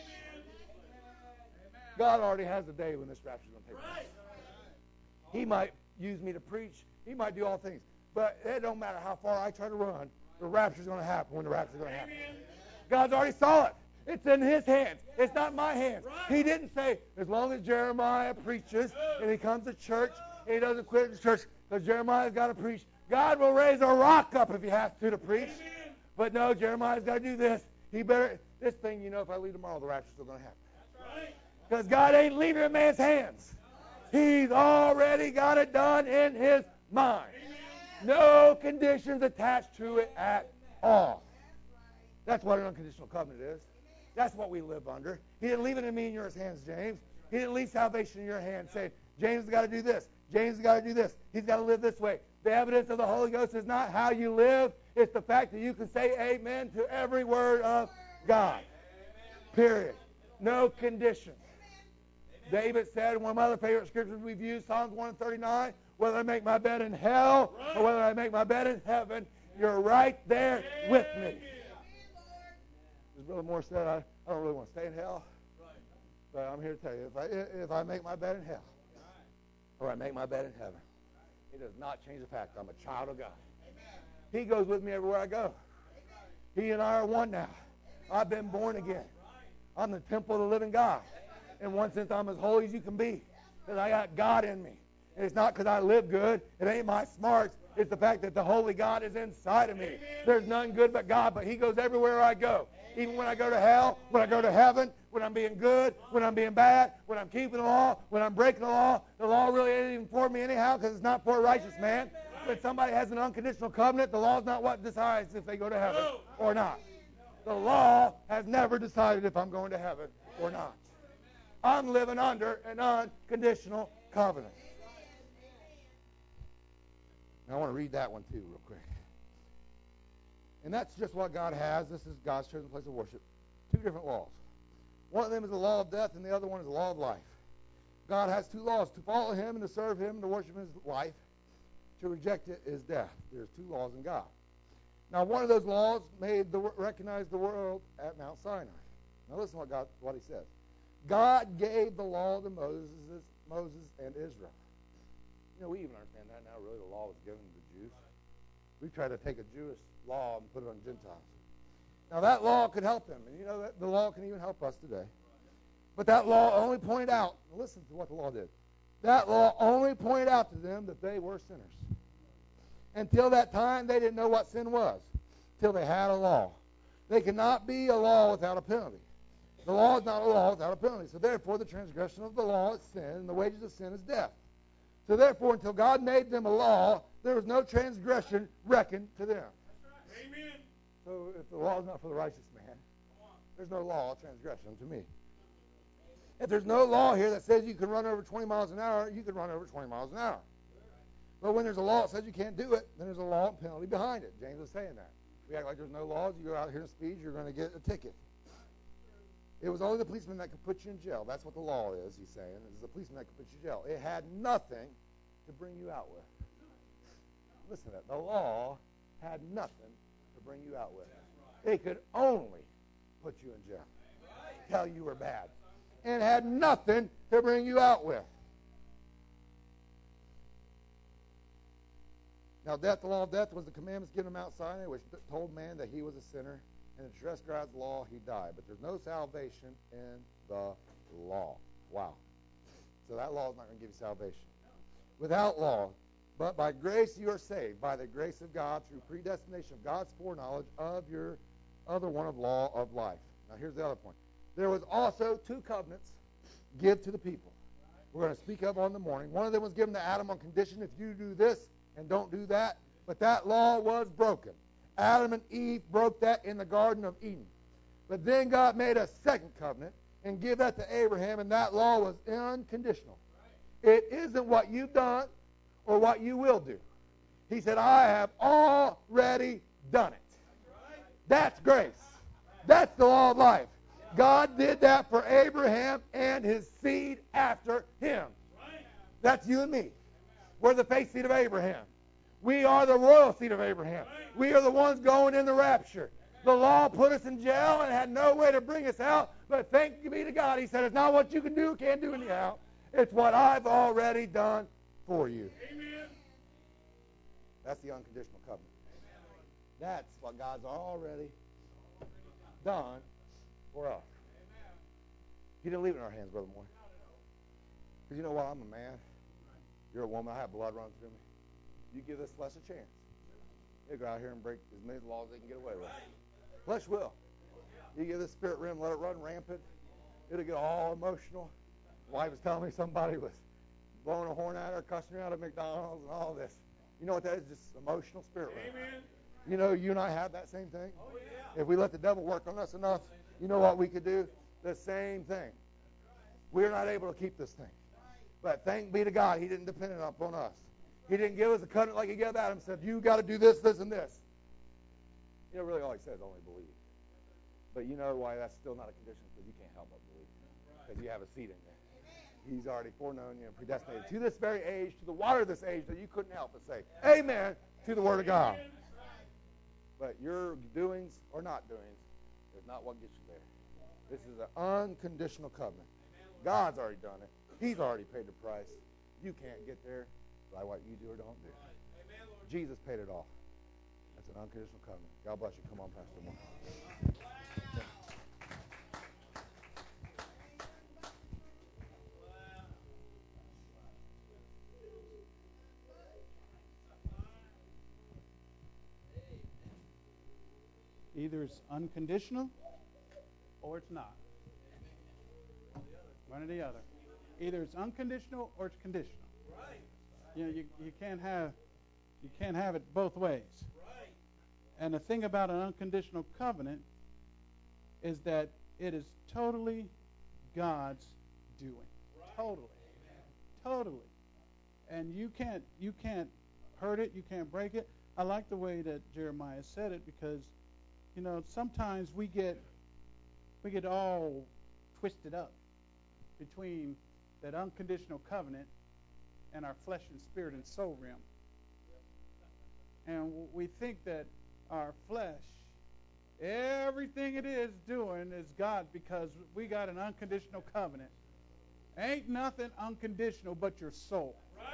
God already has the day when this rapture is going to take place. He might use me to preach. He might do all things. But it don't matter how far I try to run. The rapture is going to happen when the rapture is going to happen. God's already saw it. It's in his hands. It's not my hands. He didn't say, as long as Jeremiah preaches and he comes to church and he doesn't quit the church because Jeremiah's got to preach. God will raise a rock up if he has to preach. But no, Jeremiah's got to do this. He better, this thing, you know, if I leave tomorrow, the rapture's still going to happen. Because God ain't leaving it in man's hands. He's already got it done in his mind. No conditions attached to it at all. That's what an unconditional covenant is. That's what we live under. He didn't leave it in me in your hands, James. He didn't leave salvation in your hands saying, James has got to do this. James has got to do this. He's got to live this way. The evidence of the Holy Ghost is not how you live. It's the fact that you can say amen to every word of God. Period. No conditions. David said, one of my other favorite scriptures we've used, Psalms 139, whether I make my bed in hell or whether I make my bed in heaven, you're right there with me. As Brother Moore said, I don't really want to stay in hell, but I'm here to tell you, if I make my bed in hell or I make my bed in heaven, it does not change the fact I'm a child of God. He goes with me everywhere I go. He and I are one now. I've been born again. I'm the temple of the living God. In one sense, I'm as holy as you can be because I got God in me. And it's not because I live good. It ain't my smarts. It's the fact that the holy God is inside of me. There's none good but God, but he goes everywhere I go. Even when I go to hell, when I go to heaven, when I'm being good, when I'm being bad, when I'm keeping the law, when I'm breaking the law really ain't even for me anyhow because it's not for a righteous man. When somebody has an unconditional covenant, the law is not what decides if they go to heaven or not. The law has never decided if I'm going to heaven or not. I'm living under an unconditional covenant. Now, I want to read that one too real quick. And that's just what God has. This is God's chosen place of worship. Two different laws. One of them is the law of death, and the other one is the law of life. God has two laws, to follow him and to serve him and to worship him is life. To reject it is death. There's two laws in God. Now, one of those laws recognized the world at Mount Sinai. Now, listen to what he says. God gave the law to Moses and Israel. You know, we even understand that now, really. The law was given to the Jews. We try to take a Jewish law and put it on Gentiles. Now, that law could help them. And you know, that the law can even help us today. But that law only pointed out, listen to what the law did. That law only pointed out to them that they were sinners. Until that time, they didn't know what sin was. Till they had a law. They cannot be a law without a penalty. The law is not a law without a penalty. So therefore, the transgression of the law is sin, and the wages of sin is death. So therefore, until God made them a law, there was no transgression reckoned to them. Amen. So if the law is not for the righteous man, there's no law of transgression to me. If there's no law here that says you can run over 20 miles an hour, you can run over 20 miles an hour. But when there's a law that says you can't do it, then there's a law and penalty behind it. James was saying that. We act like there's no laws. You go out here and speed, you're going to get a ticket. It was only the policeman that could put you in jail. That's what the law is, he's saying. It's the policeman that could put you in jail. It had nothing to bring you out with. Listen to that. The law had nothing to to bring you out with. It could only put you in jail, tell you were bad, and had nothing to bring you out with. Now, death, the law of death was the commandments given him outside, which told man that he was a sinner, and to transgress God's law, he died. But there's no salvation in the law. Wow. So that law is not going to give you salvation. Without law, but by grace you are saved, by the grace of God, through predestination of God's foreknowledge of your other one of law of life. Now, here's the other point. There was also 2 covenants given to the people. We're going to speak of on the morning. One of them was given to Adam on condition if you do this and don't do that. But that law was broken. Adam and Eve broke that in the Garden of Eden. But then God made a second covenant and gave that to Abraham, and that law was unconditional. It isn't what you've done or what you will do. He said, I have already done it. That's grace. That's the law of life. God did that for Abraham and his seed after him. That's you and me. We're the faith seed of Abraham. We are the royal seed of Abraham. We are the ones going in the rapture. The law put us in jail and had no way to bring us out, but thank be to God. He said, it's not what you can do, can't do anyhow. It's what I've already done for you. Amen. That's the unconditional covenant. That's what God's already done for us. He didn't leave it in our hands, Brother Moore. Because you know what? I'm a man. You're a woman. I have blood running through me. You give this flesh a chance. They'll go out here and break as many laws as they can get away with. Flesh will. You give this spirit realm, let it run rampant. It'll get all emotional. Wife was telling me somebody was blowing a horn at her, cussing her out at McDonald's and all this. You know what that is? Just emotional spirit realm. Amen. You know, you and I have that same thing. Oh, yeah. If we let the devil work on us enough, you know what we could do? The same thing. We're not able to keep this thing. But thank be to God, he didn't depend it upon us. He didn't give us a covenant like he gave Adam. He said, you got to do this, this, and this. You know, really all he says is only believe. But you know why that's still not a condition? Because you can't help but believe. Because you have a seed in there. He's already foreknown you and predestinated to this very age, to the water of this age, that you couldn't help but say, amen, to the word of God. But your doings or not doings is not what gets you there. This is an unconditional covenant. God's already done it. He's already paid the price. You can't get there by what you do or don't do. Jesus paid it all. That's an unconditional covenant. God bless you. Come on, Pastor Moore. Either it's unconditional or it's not. One or the other. Either it's unconditional or it's conditional. You know, you can't have it both ways. And the thing about an unconditional covenant is that it is totally God's doing. Totally. And you can't hurt it, you can't break it. I like the way that Jeremiah said it because, you know, sometimes we get all twisted up between that unconditional covenant and our flesh and spirit and soul realm. And we think that our flesh, everything it is doing is God because we got an unconditional covenant. Ain't nothing unconditional but your soul.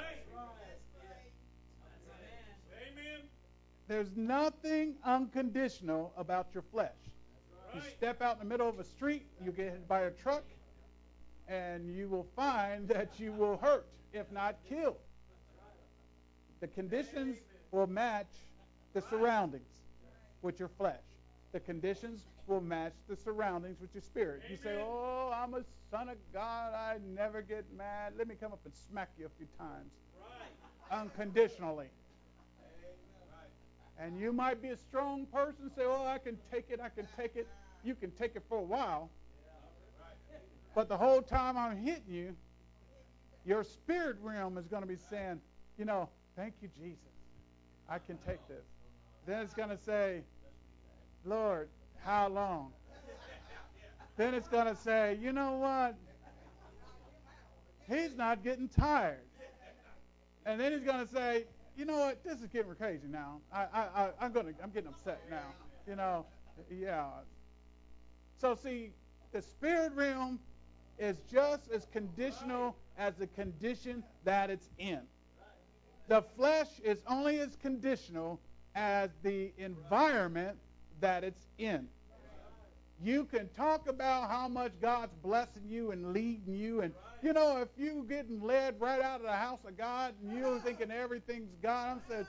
Amen. There's nothing unconditional about your flesh. You step out in the middle of a street, you get hit by a truck, and you will find that you will hurt, if not killed. The conditions will match the surroundings with your flesh. The conditions will match the surroundings with your spirit. You say, oh, I'm a son of God. I never get mad. Let me come up and smack you a few times. Unconditionally. And you might be a strong person, say, oh, I can take it. You can take it for a while. But the whole time I'm hitting you, your spirit realm is going to be saying, you know, thank you, Jesus. I can take this. Then it's going to say, Lord, how long? Then it's going to say, you know what? He's not getting tired. And then he's going to say, you know what? This is getting crazy now. I'm getting upset now. You know, yeah. So see, the spirit realm is just as conditional as the condition that it's in. The flesh is only as conditional as the environment that it's in. You can talk about how much God's blessing you and leading you, and you know, if you getting led right out of the house of God and you're thinking everything's God, I'm saying,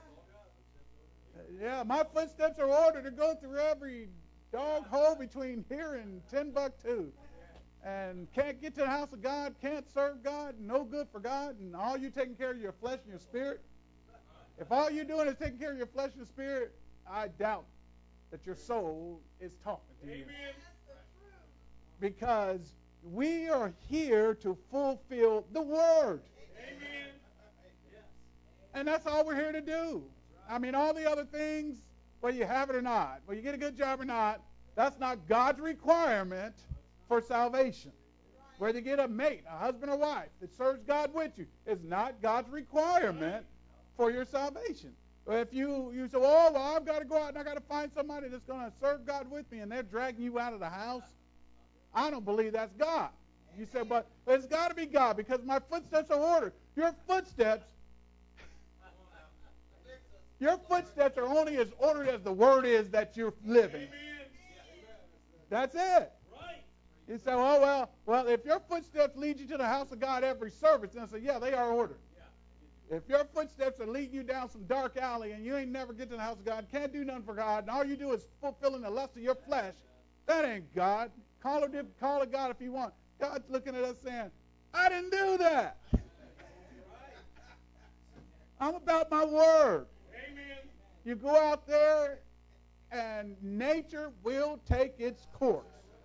yeah, my footsteps are ordered to go through every dog hole between here and Timbuktu, and can't get to the house of God, can't serve God, no good for God, and all you taking care of your flesh and your spirit. If all you're doing is taking care of your flesh and spirit, I doubt that your soul is talking to you. Because we are here to fulfill the Word. Amen. And that's all we're here to do. I mean, all the other things, whether you have it or not, whether you get a good job or not, that's not God's requirement for salvation. Whether you get a mate, a husband or wife that serves God with you, is not God's requirement for your salvation. If you say, oh, well, I've got to go out and I've got to find somebody that's going to serve God with me, and they're dragging you out of the house, I don't believe that's God. You say, but it's got to be God because my footsteps are ordered. Your footsteps are only as ordered as the Word is that you're living. That's it. You say, oh, well, if your footsteps lead you to the house of God every service, then I say, yeah, they are ordered. If your footsteps are leading you down some dark alley and you ain't never get to the house of God, can't do nothing for God, and all you do is fulfilling the lust of your flesh, that ain't God. Call it God if you want. God's looking at us saying, I didn't do that. I'm about my word. Amen. You go out there and nature will take its course.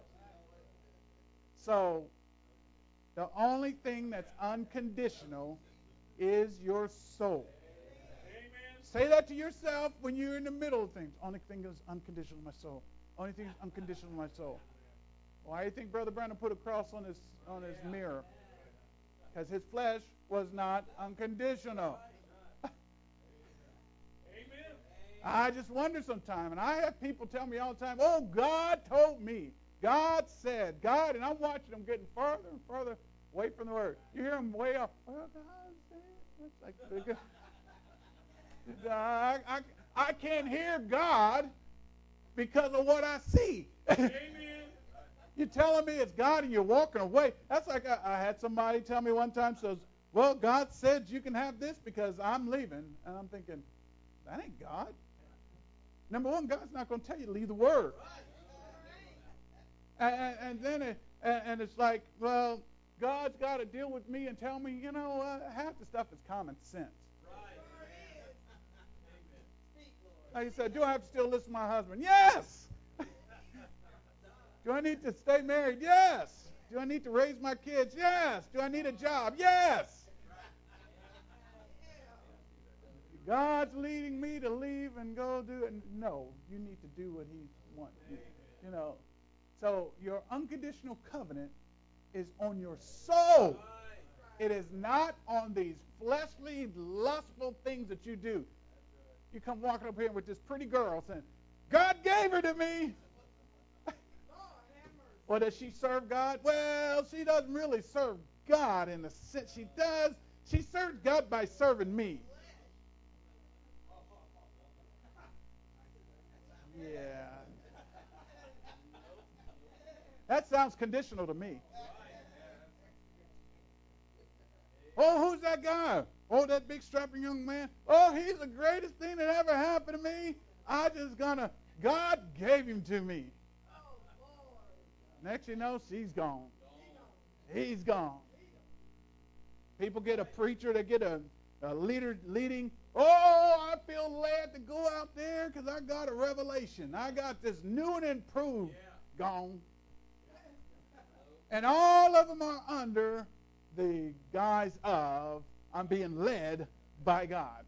So the only thing that's unconditional is your soul. Amen. Say that to yourself when you're in the middle of things. Only thing is unconditional in my soul. Only thing is unconditional in my soul. Why do you think Brother Brandon put a cross on his mirror? Because his flesh was not unconditional. Amen. I just wonder sometimes, and I have people tell me all the time, oh, God told me. God said. God, and I'm watching them getting farther and farther away from the Word. You hear them way off. Well, God said. It's like, I can't hear God because of what I see. Amen. You're telling me it's God and you're walking away. That's like I had somebody tell me one time, says, well, God said you can have this because I'm leaving. And I'm thinking, that ain't God. Number one, God's not going to tell you to leave the Word. And then it's like, well, God's got to deal with me and tell me, you know, half the stuff is common sense. Like you said, do I have to still listen to my husband? Yes! Do I need to stay married? Yes! Do I need to raise my kids? Yes! Do I need a job? Yes! God's leading me to leave and go do it. No, you need to do what He wants you. You know. So your unconditional covenant is on your soul. It is not on these fleshly, lustful things that you do. You come walking up here with this pretty girl saying, God gave her to me. Well, does she serve God? Well, she doesn't really serve God in the sense she does. She serves God by serving me. Yeah. That sounds conditional to me. Oh, who's that guy? Oh, that big strapping young man. Oh, he's the greatest thing that ever happened to me. God gave him to me. Next you know, she's gone. He's gone. People get a preacher, they get a leader leading. Oh, I feel led to go out there because I got a revelation. I got this new and improved. Gone. And all of them are under the guise of, I'm being led by God.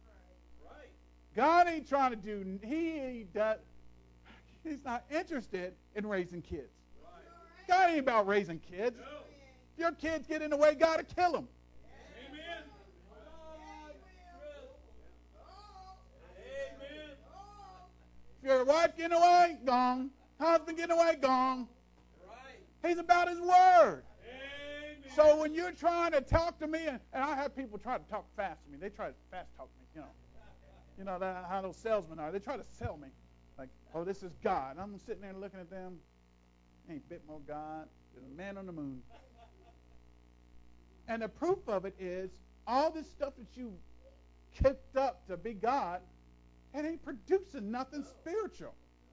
God ain't trying to do, He's not interested in raising kids. God ain't about raising kids. If your kids get in the way, God will kill them. Wife getting away? Gone. Husband getting away? Gone. He's about his word. Amen. So when you're trying to talk to me, and I have people try to talk fast to me. They try to fast talk me, You know how those salesmen are. They try to sell me. Like, oh, this is God. And I'm sitting there looking at them. Ain't a bit more God than a man on the moon. And the proof of it is all this stuff that you kicked up to be God, it ain't producing nothing spiritual.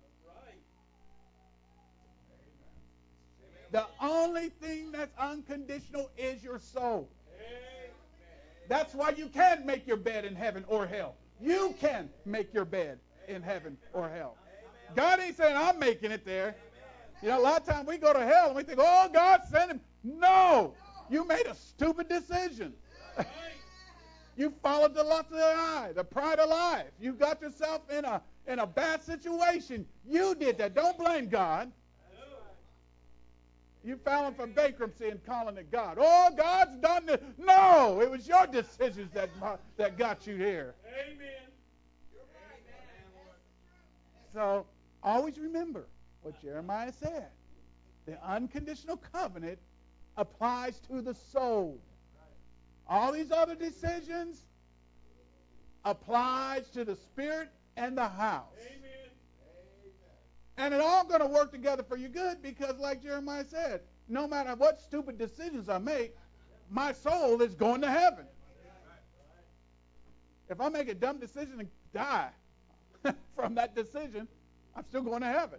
The only thing that's unconditional is your soul. That's why you can't make your bed in heaven or hell. You can make your bed in heaven or hell. God ain't saying I'm making it there. You know, a lot of times we go to hell and we think, oh, God sent him. No, you made a stupid decision. You followed the lust of the eye, the pride of life. You got yourself in a bad situation. You did that. Don't blame God. You filing for bankruptcy and calling it God. Oh, God's done this. No, it was your decisions that got you here. Amen. So always remember what Jeremiah said. The unconditional covenant applies to the soul. All these other decisions applies to the spirit and the house. Amen. And it's all going to work together for your good because, like Jeremiah said, no matter what stupid decisions I make, my soul is going to heaven. If I make a dumb decision and die from that decision, I'm still going to heaven.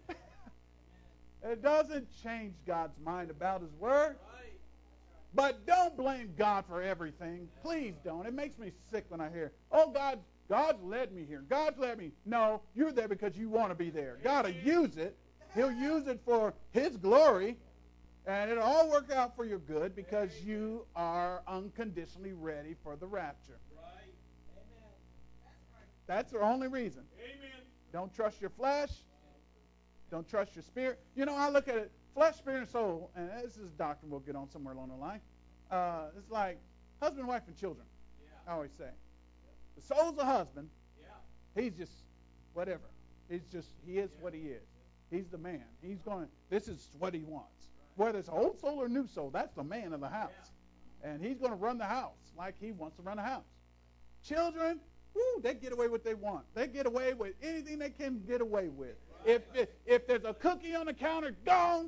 It doesn't change God's mind about his word. But don't blame God for everything. Please don't. It makes me sick when I hear, oh, God's led me here. God's led me. No, you're there because you want to be there. God will use it. He'll use it for his glory. And it'll all work out for your good because you are unconditionally ready for the rapture. That's the only reason. Amen. Don't trust your flesh. Don't trust your spirit. You know, I look at it, flesh, spirit, and soul, and this is a doctrine we'll get on somewhere along the line. It's like husband, wife, and children, I always say. The soul's a husband. He's just whatever. He is what he is. He's the man. This is what he wants. Whether it's old soul or new soul, that's the man of the house. And he's going to run the house like he wants to run the house. Children, they get away with what they want. They get away with anything they can get away with. If there's a cookie on the counter, gone.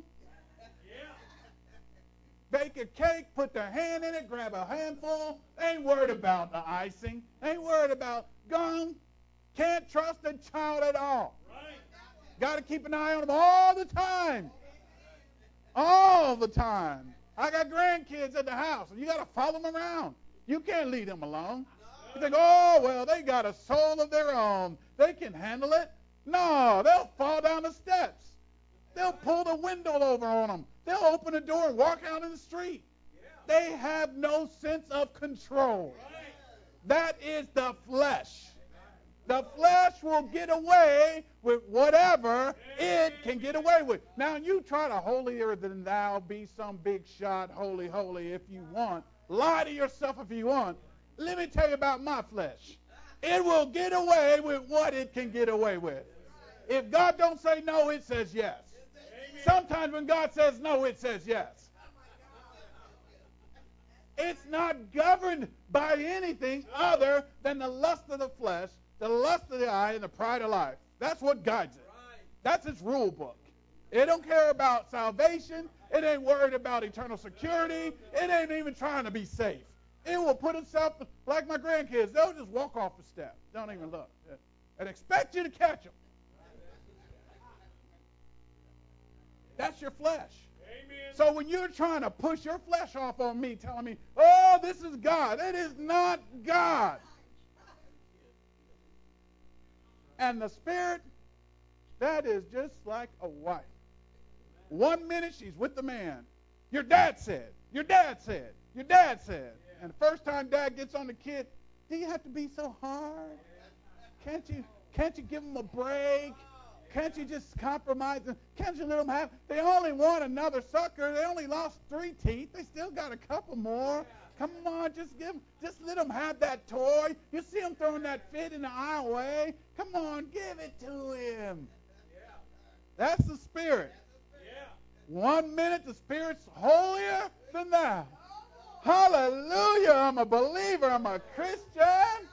Bake a cake, put their hand in it, grab a handful. Ain't worried about the icing. Ain't worried about gone. Can't trust a child at all. Got to keep an eye on them all the time. All the time. I got grandkids at the house, and you got to follow them around. You can't leave them alone. You think, oh, well, they got a soul of their own. They can handle it. No, they'll fall down the steps. They'll pull the window over on them. They'll open the door and walk out in the street. They have no sense of control. That is the flesh. The flesh will get away with whatever it can get away with. Now, you try to holier than thou, be some big shot, holy, if you want. Lie to yourself if you want. Let me tell you about my flesh. It will get away with what it can get away with. If God don't say no, it says yes. Sometimes when God says no, it says yes. It's not governed by anything other than the lust of the flesh, the lust of the eye, and the pride of life. That's what guides it. That's its rule book. It don't care about salvation. It ain't worried about eternal security. It ain't even trying to be safe. It will put itself, like my grandkids, they'll just walk off the step. Don't even look. And expect you to catch them. That's your flesh. Amen. So when you're trying to push your flesh off on me, telling me, oh, this is God. It is not God. And the spirit, that is just like a wife. 1 minute she's with the man. Your dad said. Your dad said. Your dad said. And the first time dad gets on the kid, do you have to be so hard? Can't you give them a break? Can't you just compromise them? Can't you let them have? They only want another sucker. They only lost 3 teeth. They still got a couple more. Come on, just let them have that toy. You see him throwing that fit in the aisleway. Come on, give it to him. That's the Spirit. 1 minute the Spirit's holier than thou. Hallelujah, I'm a believer, I'm a Christian.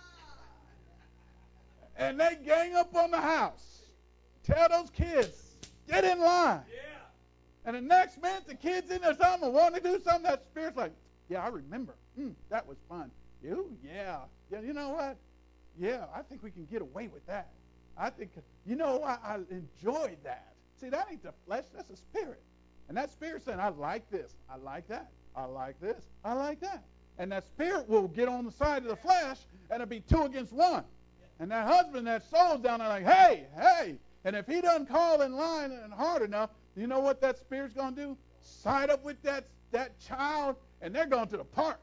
And they gang up on the house. Tell those kids, get in line. And the next minute the kid's in there something, wanting to do something, that Spirit's like, yeah, I remember. That was fun. You? Yeah. Yeah, you know what? Yeah, I think we can get away with that. I think, I enjoyed that. See, that ain't the flesh, that's the Spirit. And that Spirit saying, I like this, I like that, I like this, I like that. And that Spirit will get on the side of the flesh, and it'll be 2 against 1. And that husband, that soul's down there like, hey, hey. And if he doesn't call in line and hard enough, you know what that Spirit's going to do? Side up with that child, and they're going to the park.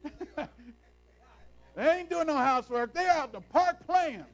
They ain't doing no housework. They're out in the park playing.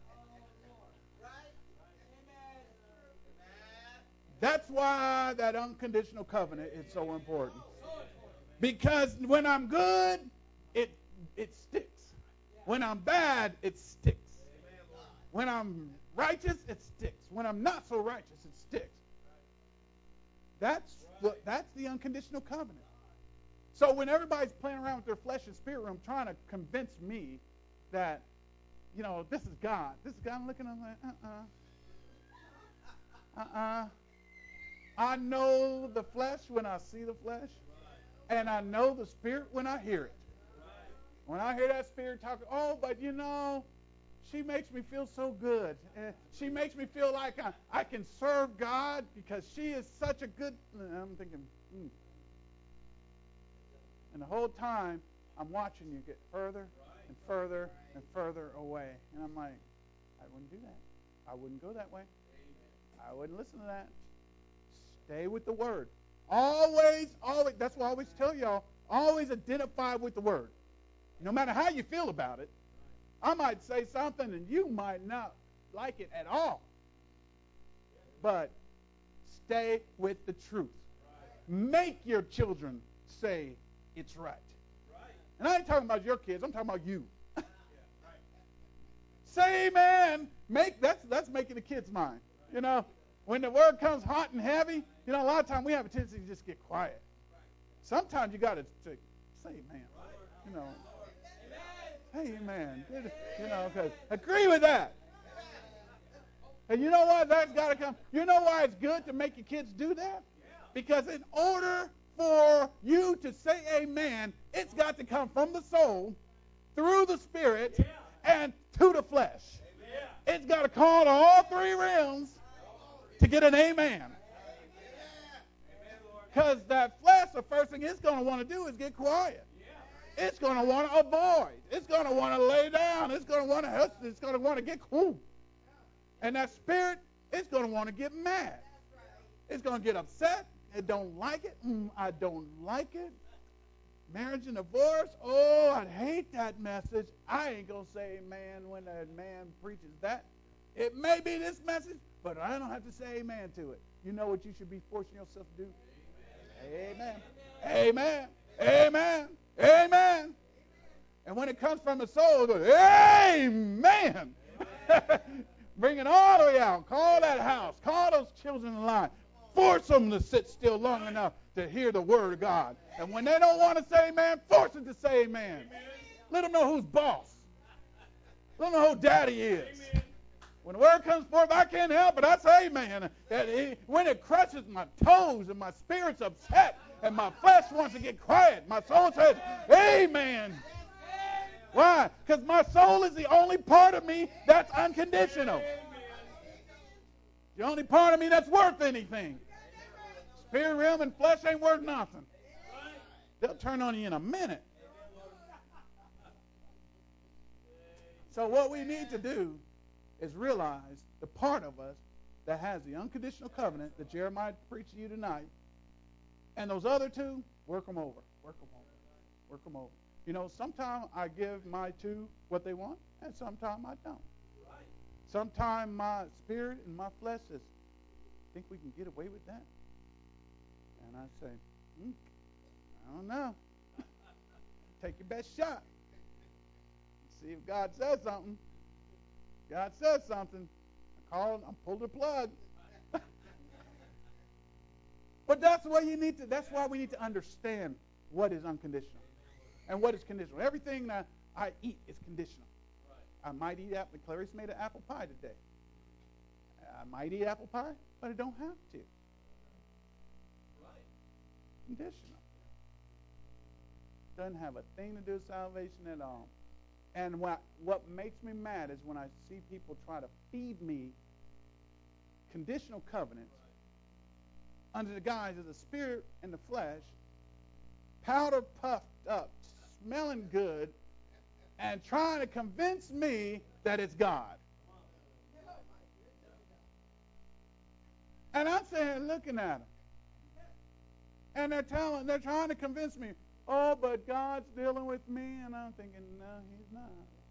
That's why that unconditional covenant is so important. Because when I'm good, it sticks. When I'm bad, it sticks. When I'm righteous, it sticks. When I'm not so righteous, it sticks. That's the unconditional covenant. So when everybody's playing around with their flesh and spirit realm trying to convince me that, this is God. This is God, I'm looking, I'm like, I know the flesh when I see the flesh, and I know the Spirit when I hear it. When I hear that Spirit talking, but she makes me feel so good. She makes me feel like I can serve God because she is such a good. I'm thinking, And the whole time I'm watching you get further and further and further away, and I'm like, I wouldn't do that. I wouldn't go that way. I wouldn't listen to that. Stay with the Word. Always. That's why I always tell y'all, always identify with the Word. No matter how you feel about it. I might say something and you might not like it at all. But stay with the truth. Make your children say it's right. And I ain't talking about your kids. I'm talking about you. Say amen. That's making the kids mind. When the word comes hot and heavy, a lot of times we have a tendency to just get quiet. Sometimes you got to say amen. Hey, amen. Because agree with that. And you know what? That's got to come. You know why it's good to make your kids do that? Because in order for you to say amen, it's got to come from the soul, through the Spirit, and to the flesh. It's got to call to all 3 realms to get an amen. Because that flesh, the first thing it's going to want to do is get quiet. It's going to want to avoid. It's going to want to lay down. It's going to want to hustle. It's going to want to get cool. And that Spirit, it's going to want to get mad. It's going to get upset. It don't like it. I don't like it. Marriage and divorce. Oh, I hate that message. I ain't going to say amen when that man preaches that. It may be this message, but I don't have to say amen to it. You know what you should be forcing yourself to do? Amen. Amen. Amen. Amen. And when it comes from the soul, it goes, amen. Bring it all the way out. Call that house. Call those children in line. Force them to sit still long enough to hear the word of God. And when they don't want to say amen, force them to say amen. Let them know who's boss. Let them know who daddy is. When the word comes forth, I can't help it. I say amen. And when it crushes my toes and my spirit's upset and my flesh wants to get quiet, my soul says, amen. Why? Because my soul is the only part of me that's unconditional. The only part of me that's worth anything. Spirit realm and flesh ain't worth nothing. They'll turn on you in a minute. So what we need to do is realize the part of us that has the unconditional covenant that Jeremiah preached to you tonight, and those other 2, work them over. Work them over. Work them over. Sometimes I give my 2 what they want, and sometimes I don't. Sometimes my spirit and my flesh says, think we can get away with that? And I say, I don't know. Take your best shot. See if God says something. God says something. I pulled the plug. But that's why we need to understand what is unconditional and what is conditional. Everything that I eat is conditional. I might eat apple. Clarice made an apple pie today. I might eat apple pie, but I don't have to. Conditional. Doesn't have a thing to do with salvation at all. And what makes me mad is when I see people try to feed me conditional covenants under the guise of the spirit and the flesh, powder puffed up, smelling good, and trying to convince me that it's God. And I'm saying, looking at them. And they're trying to convince me, oh, but God's dealing with me. And I'm thinking, no, he's not.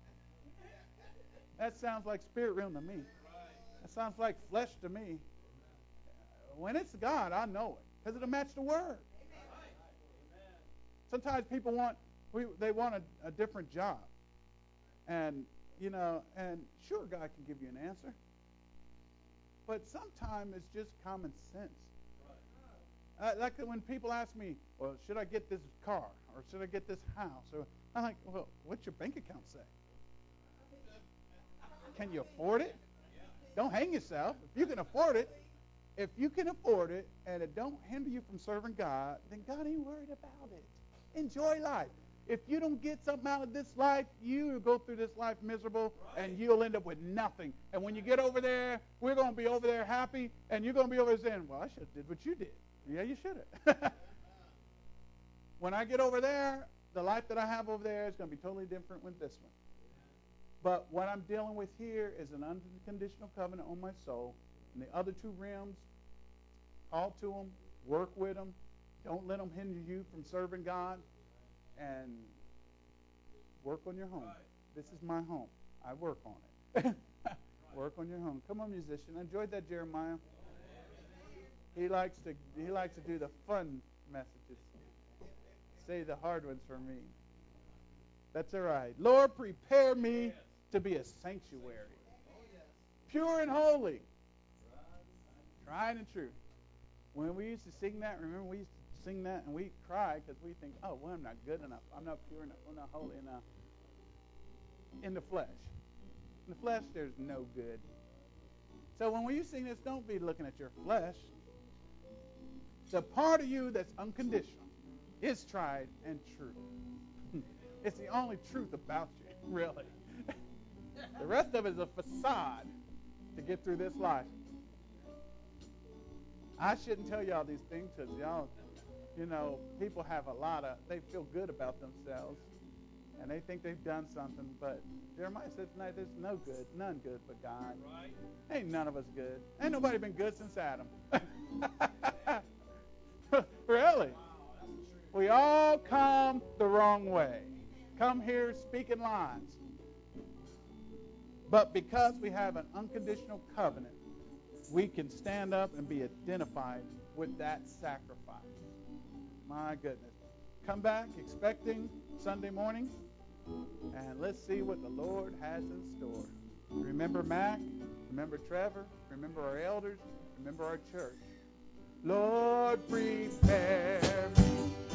That sounds like spirit realm to me. That sounds like flesh to me. When it's God, I know it because it'll match the word. Sometimes people want a different job. And, and sure, God can give you an answer. But sometimes it's just common sense. Like when people ask me, well, should I get this car or should I get this house? Or I'm like, well, what's your bank account say? Can you afford it? Don't hang yourself. If you can afford it, and it don't hinder you from serving God, then God ain't worried about it. Enjoy life. If you don't get something out of this life, you go through this life miserable, and you'll end up with nothing. And when you get over there, we're going to be over there happy, and you're going to be over there saying, well, I should have did what you did. Yeah, you should have. When I get over there, the life that I have over there is going to be totally different with this one. But what I'm dealing with here is an unconditional covenant on my soul. And the other two realms, talk to them, work with them. Don't let them hinder you from serving God. And work on your home. This is my home. I work on it. Work on your home. Come on, musician. I enjoyed that, Jeremiah. He likes to do the fun messages. Say the hard ones for me. That's all right. Lord, prepare me to be a sanctuary. Pure and holy. Tried and true. When we used to sing that, remember we used to sing that and we cry because we think, oh, well, I'm not good enough. I'm not pure enough. I'm not holy enough. In the flesh. In the flesh, there's no good. So when you sing this, don't be looking at your flesh. The part of you that's unconditional is tried and true. It's the only truth about you, really. The rest of it is a facade to get through this life. I shouldn't tell y'all these things because y'all, people have they feel good about themselves and they think they've done something. But Jeremiah says tonight there's none good but God. Right. Ain't none of us good. Ain't nobody been good since Adam. Really? We all come the wrong way. Come here speaking lies. But because we have an unconditional covenant, we can stand up and be identified with that sacrifice. My goodness. Come back expecting Sunday morning, and let's see what the Lord has in store. Remember Mac, remember Trevor, remember our elders, remember our church. Lord, prepare me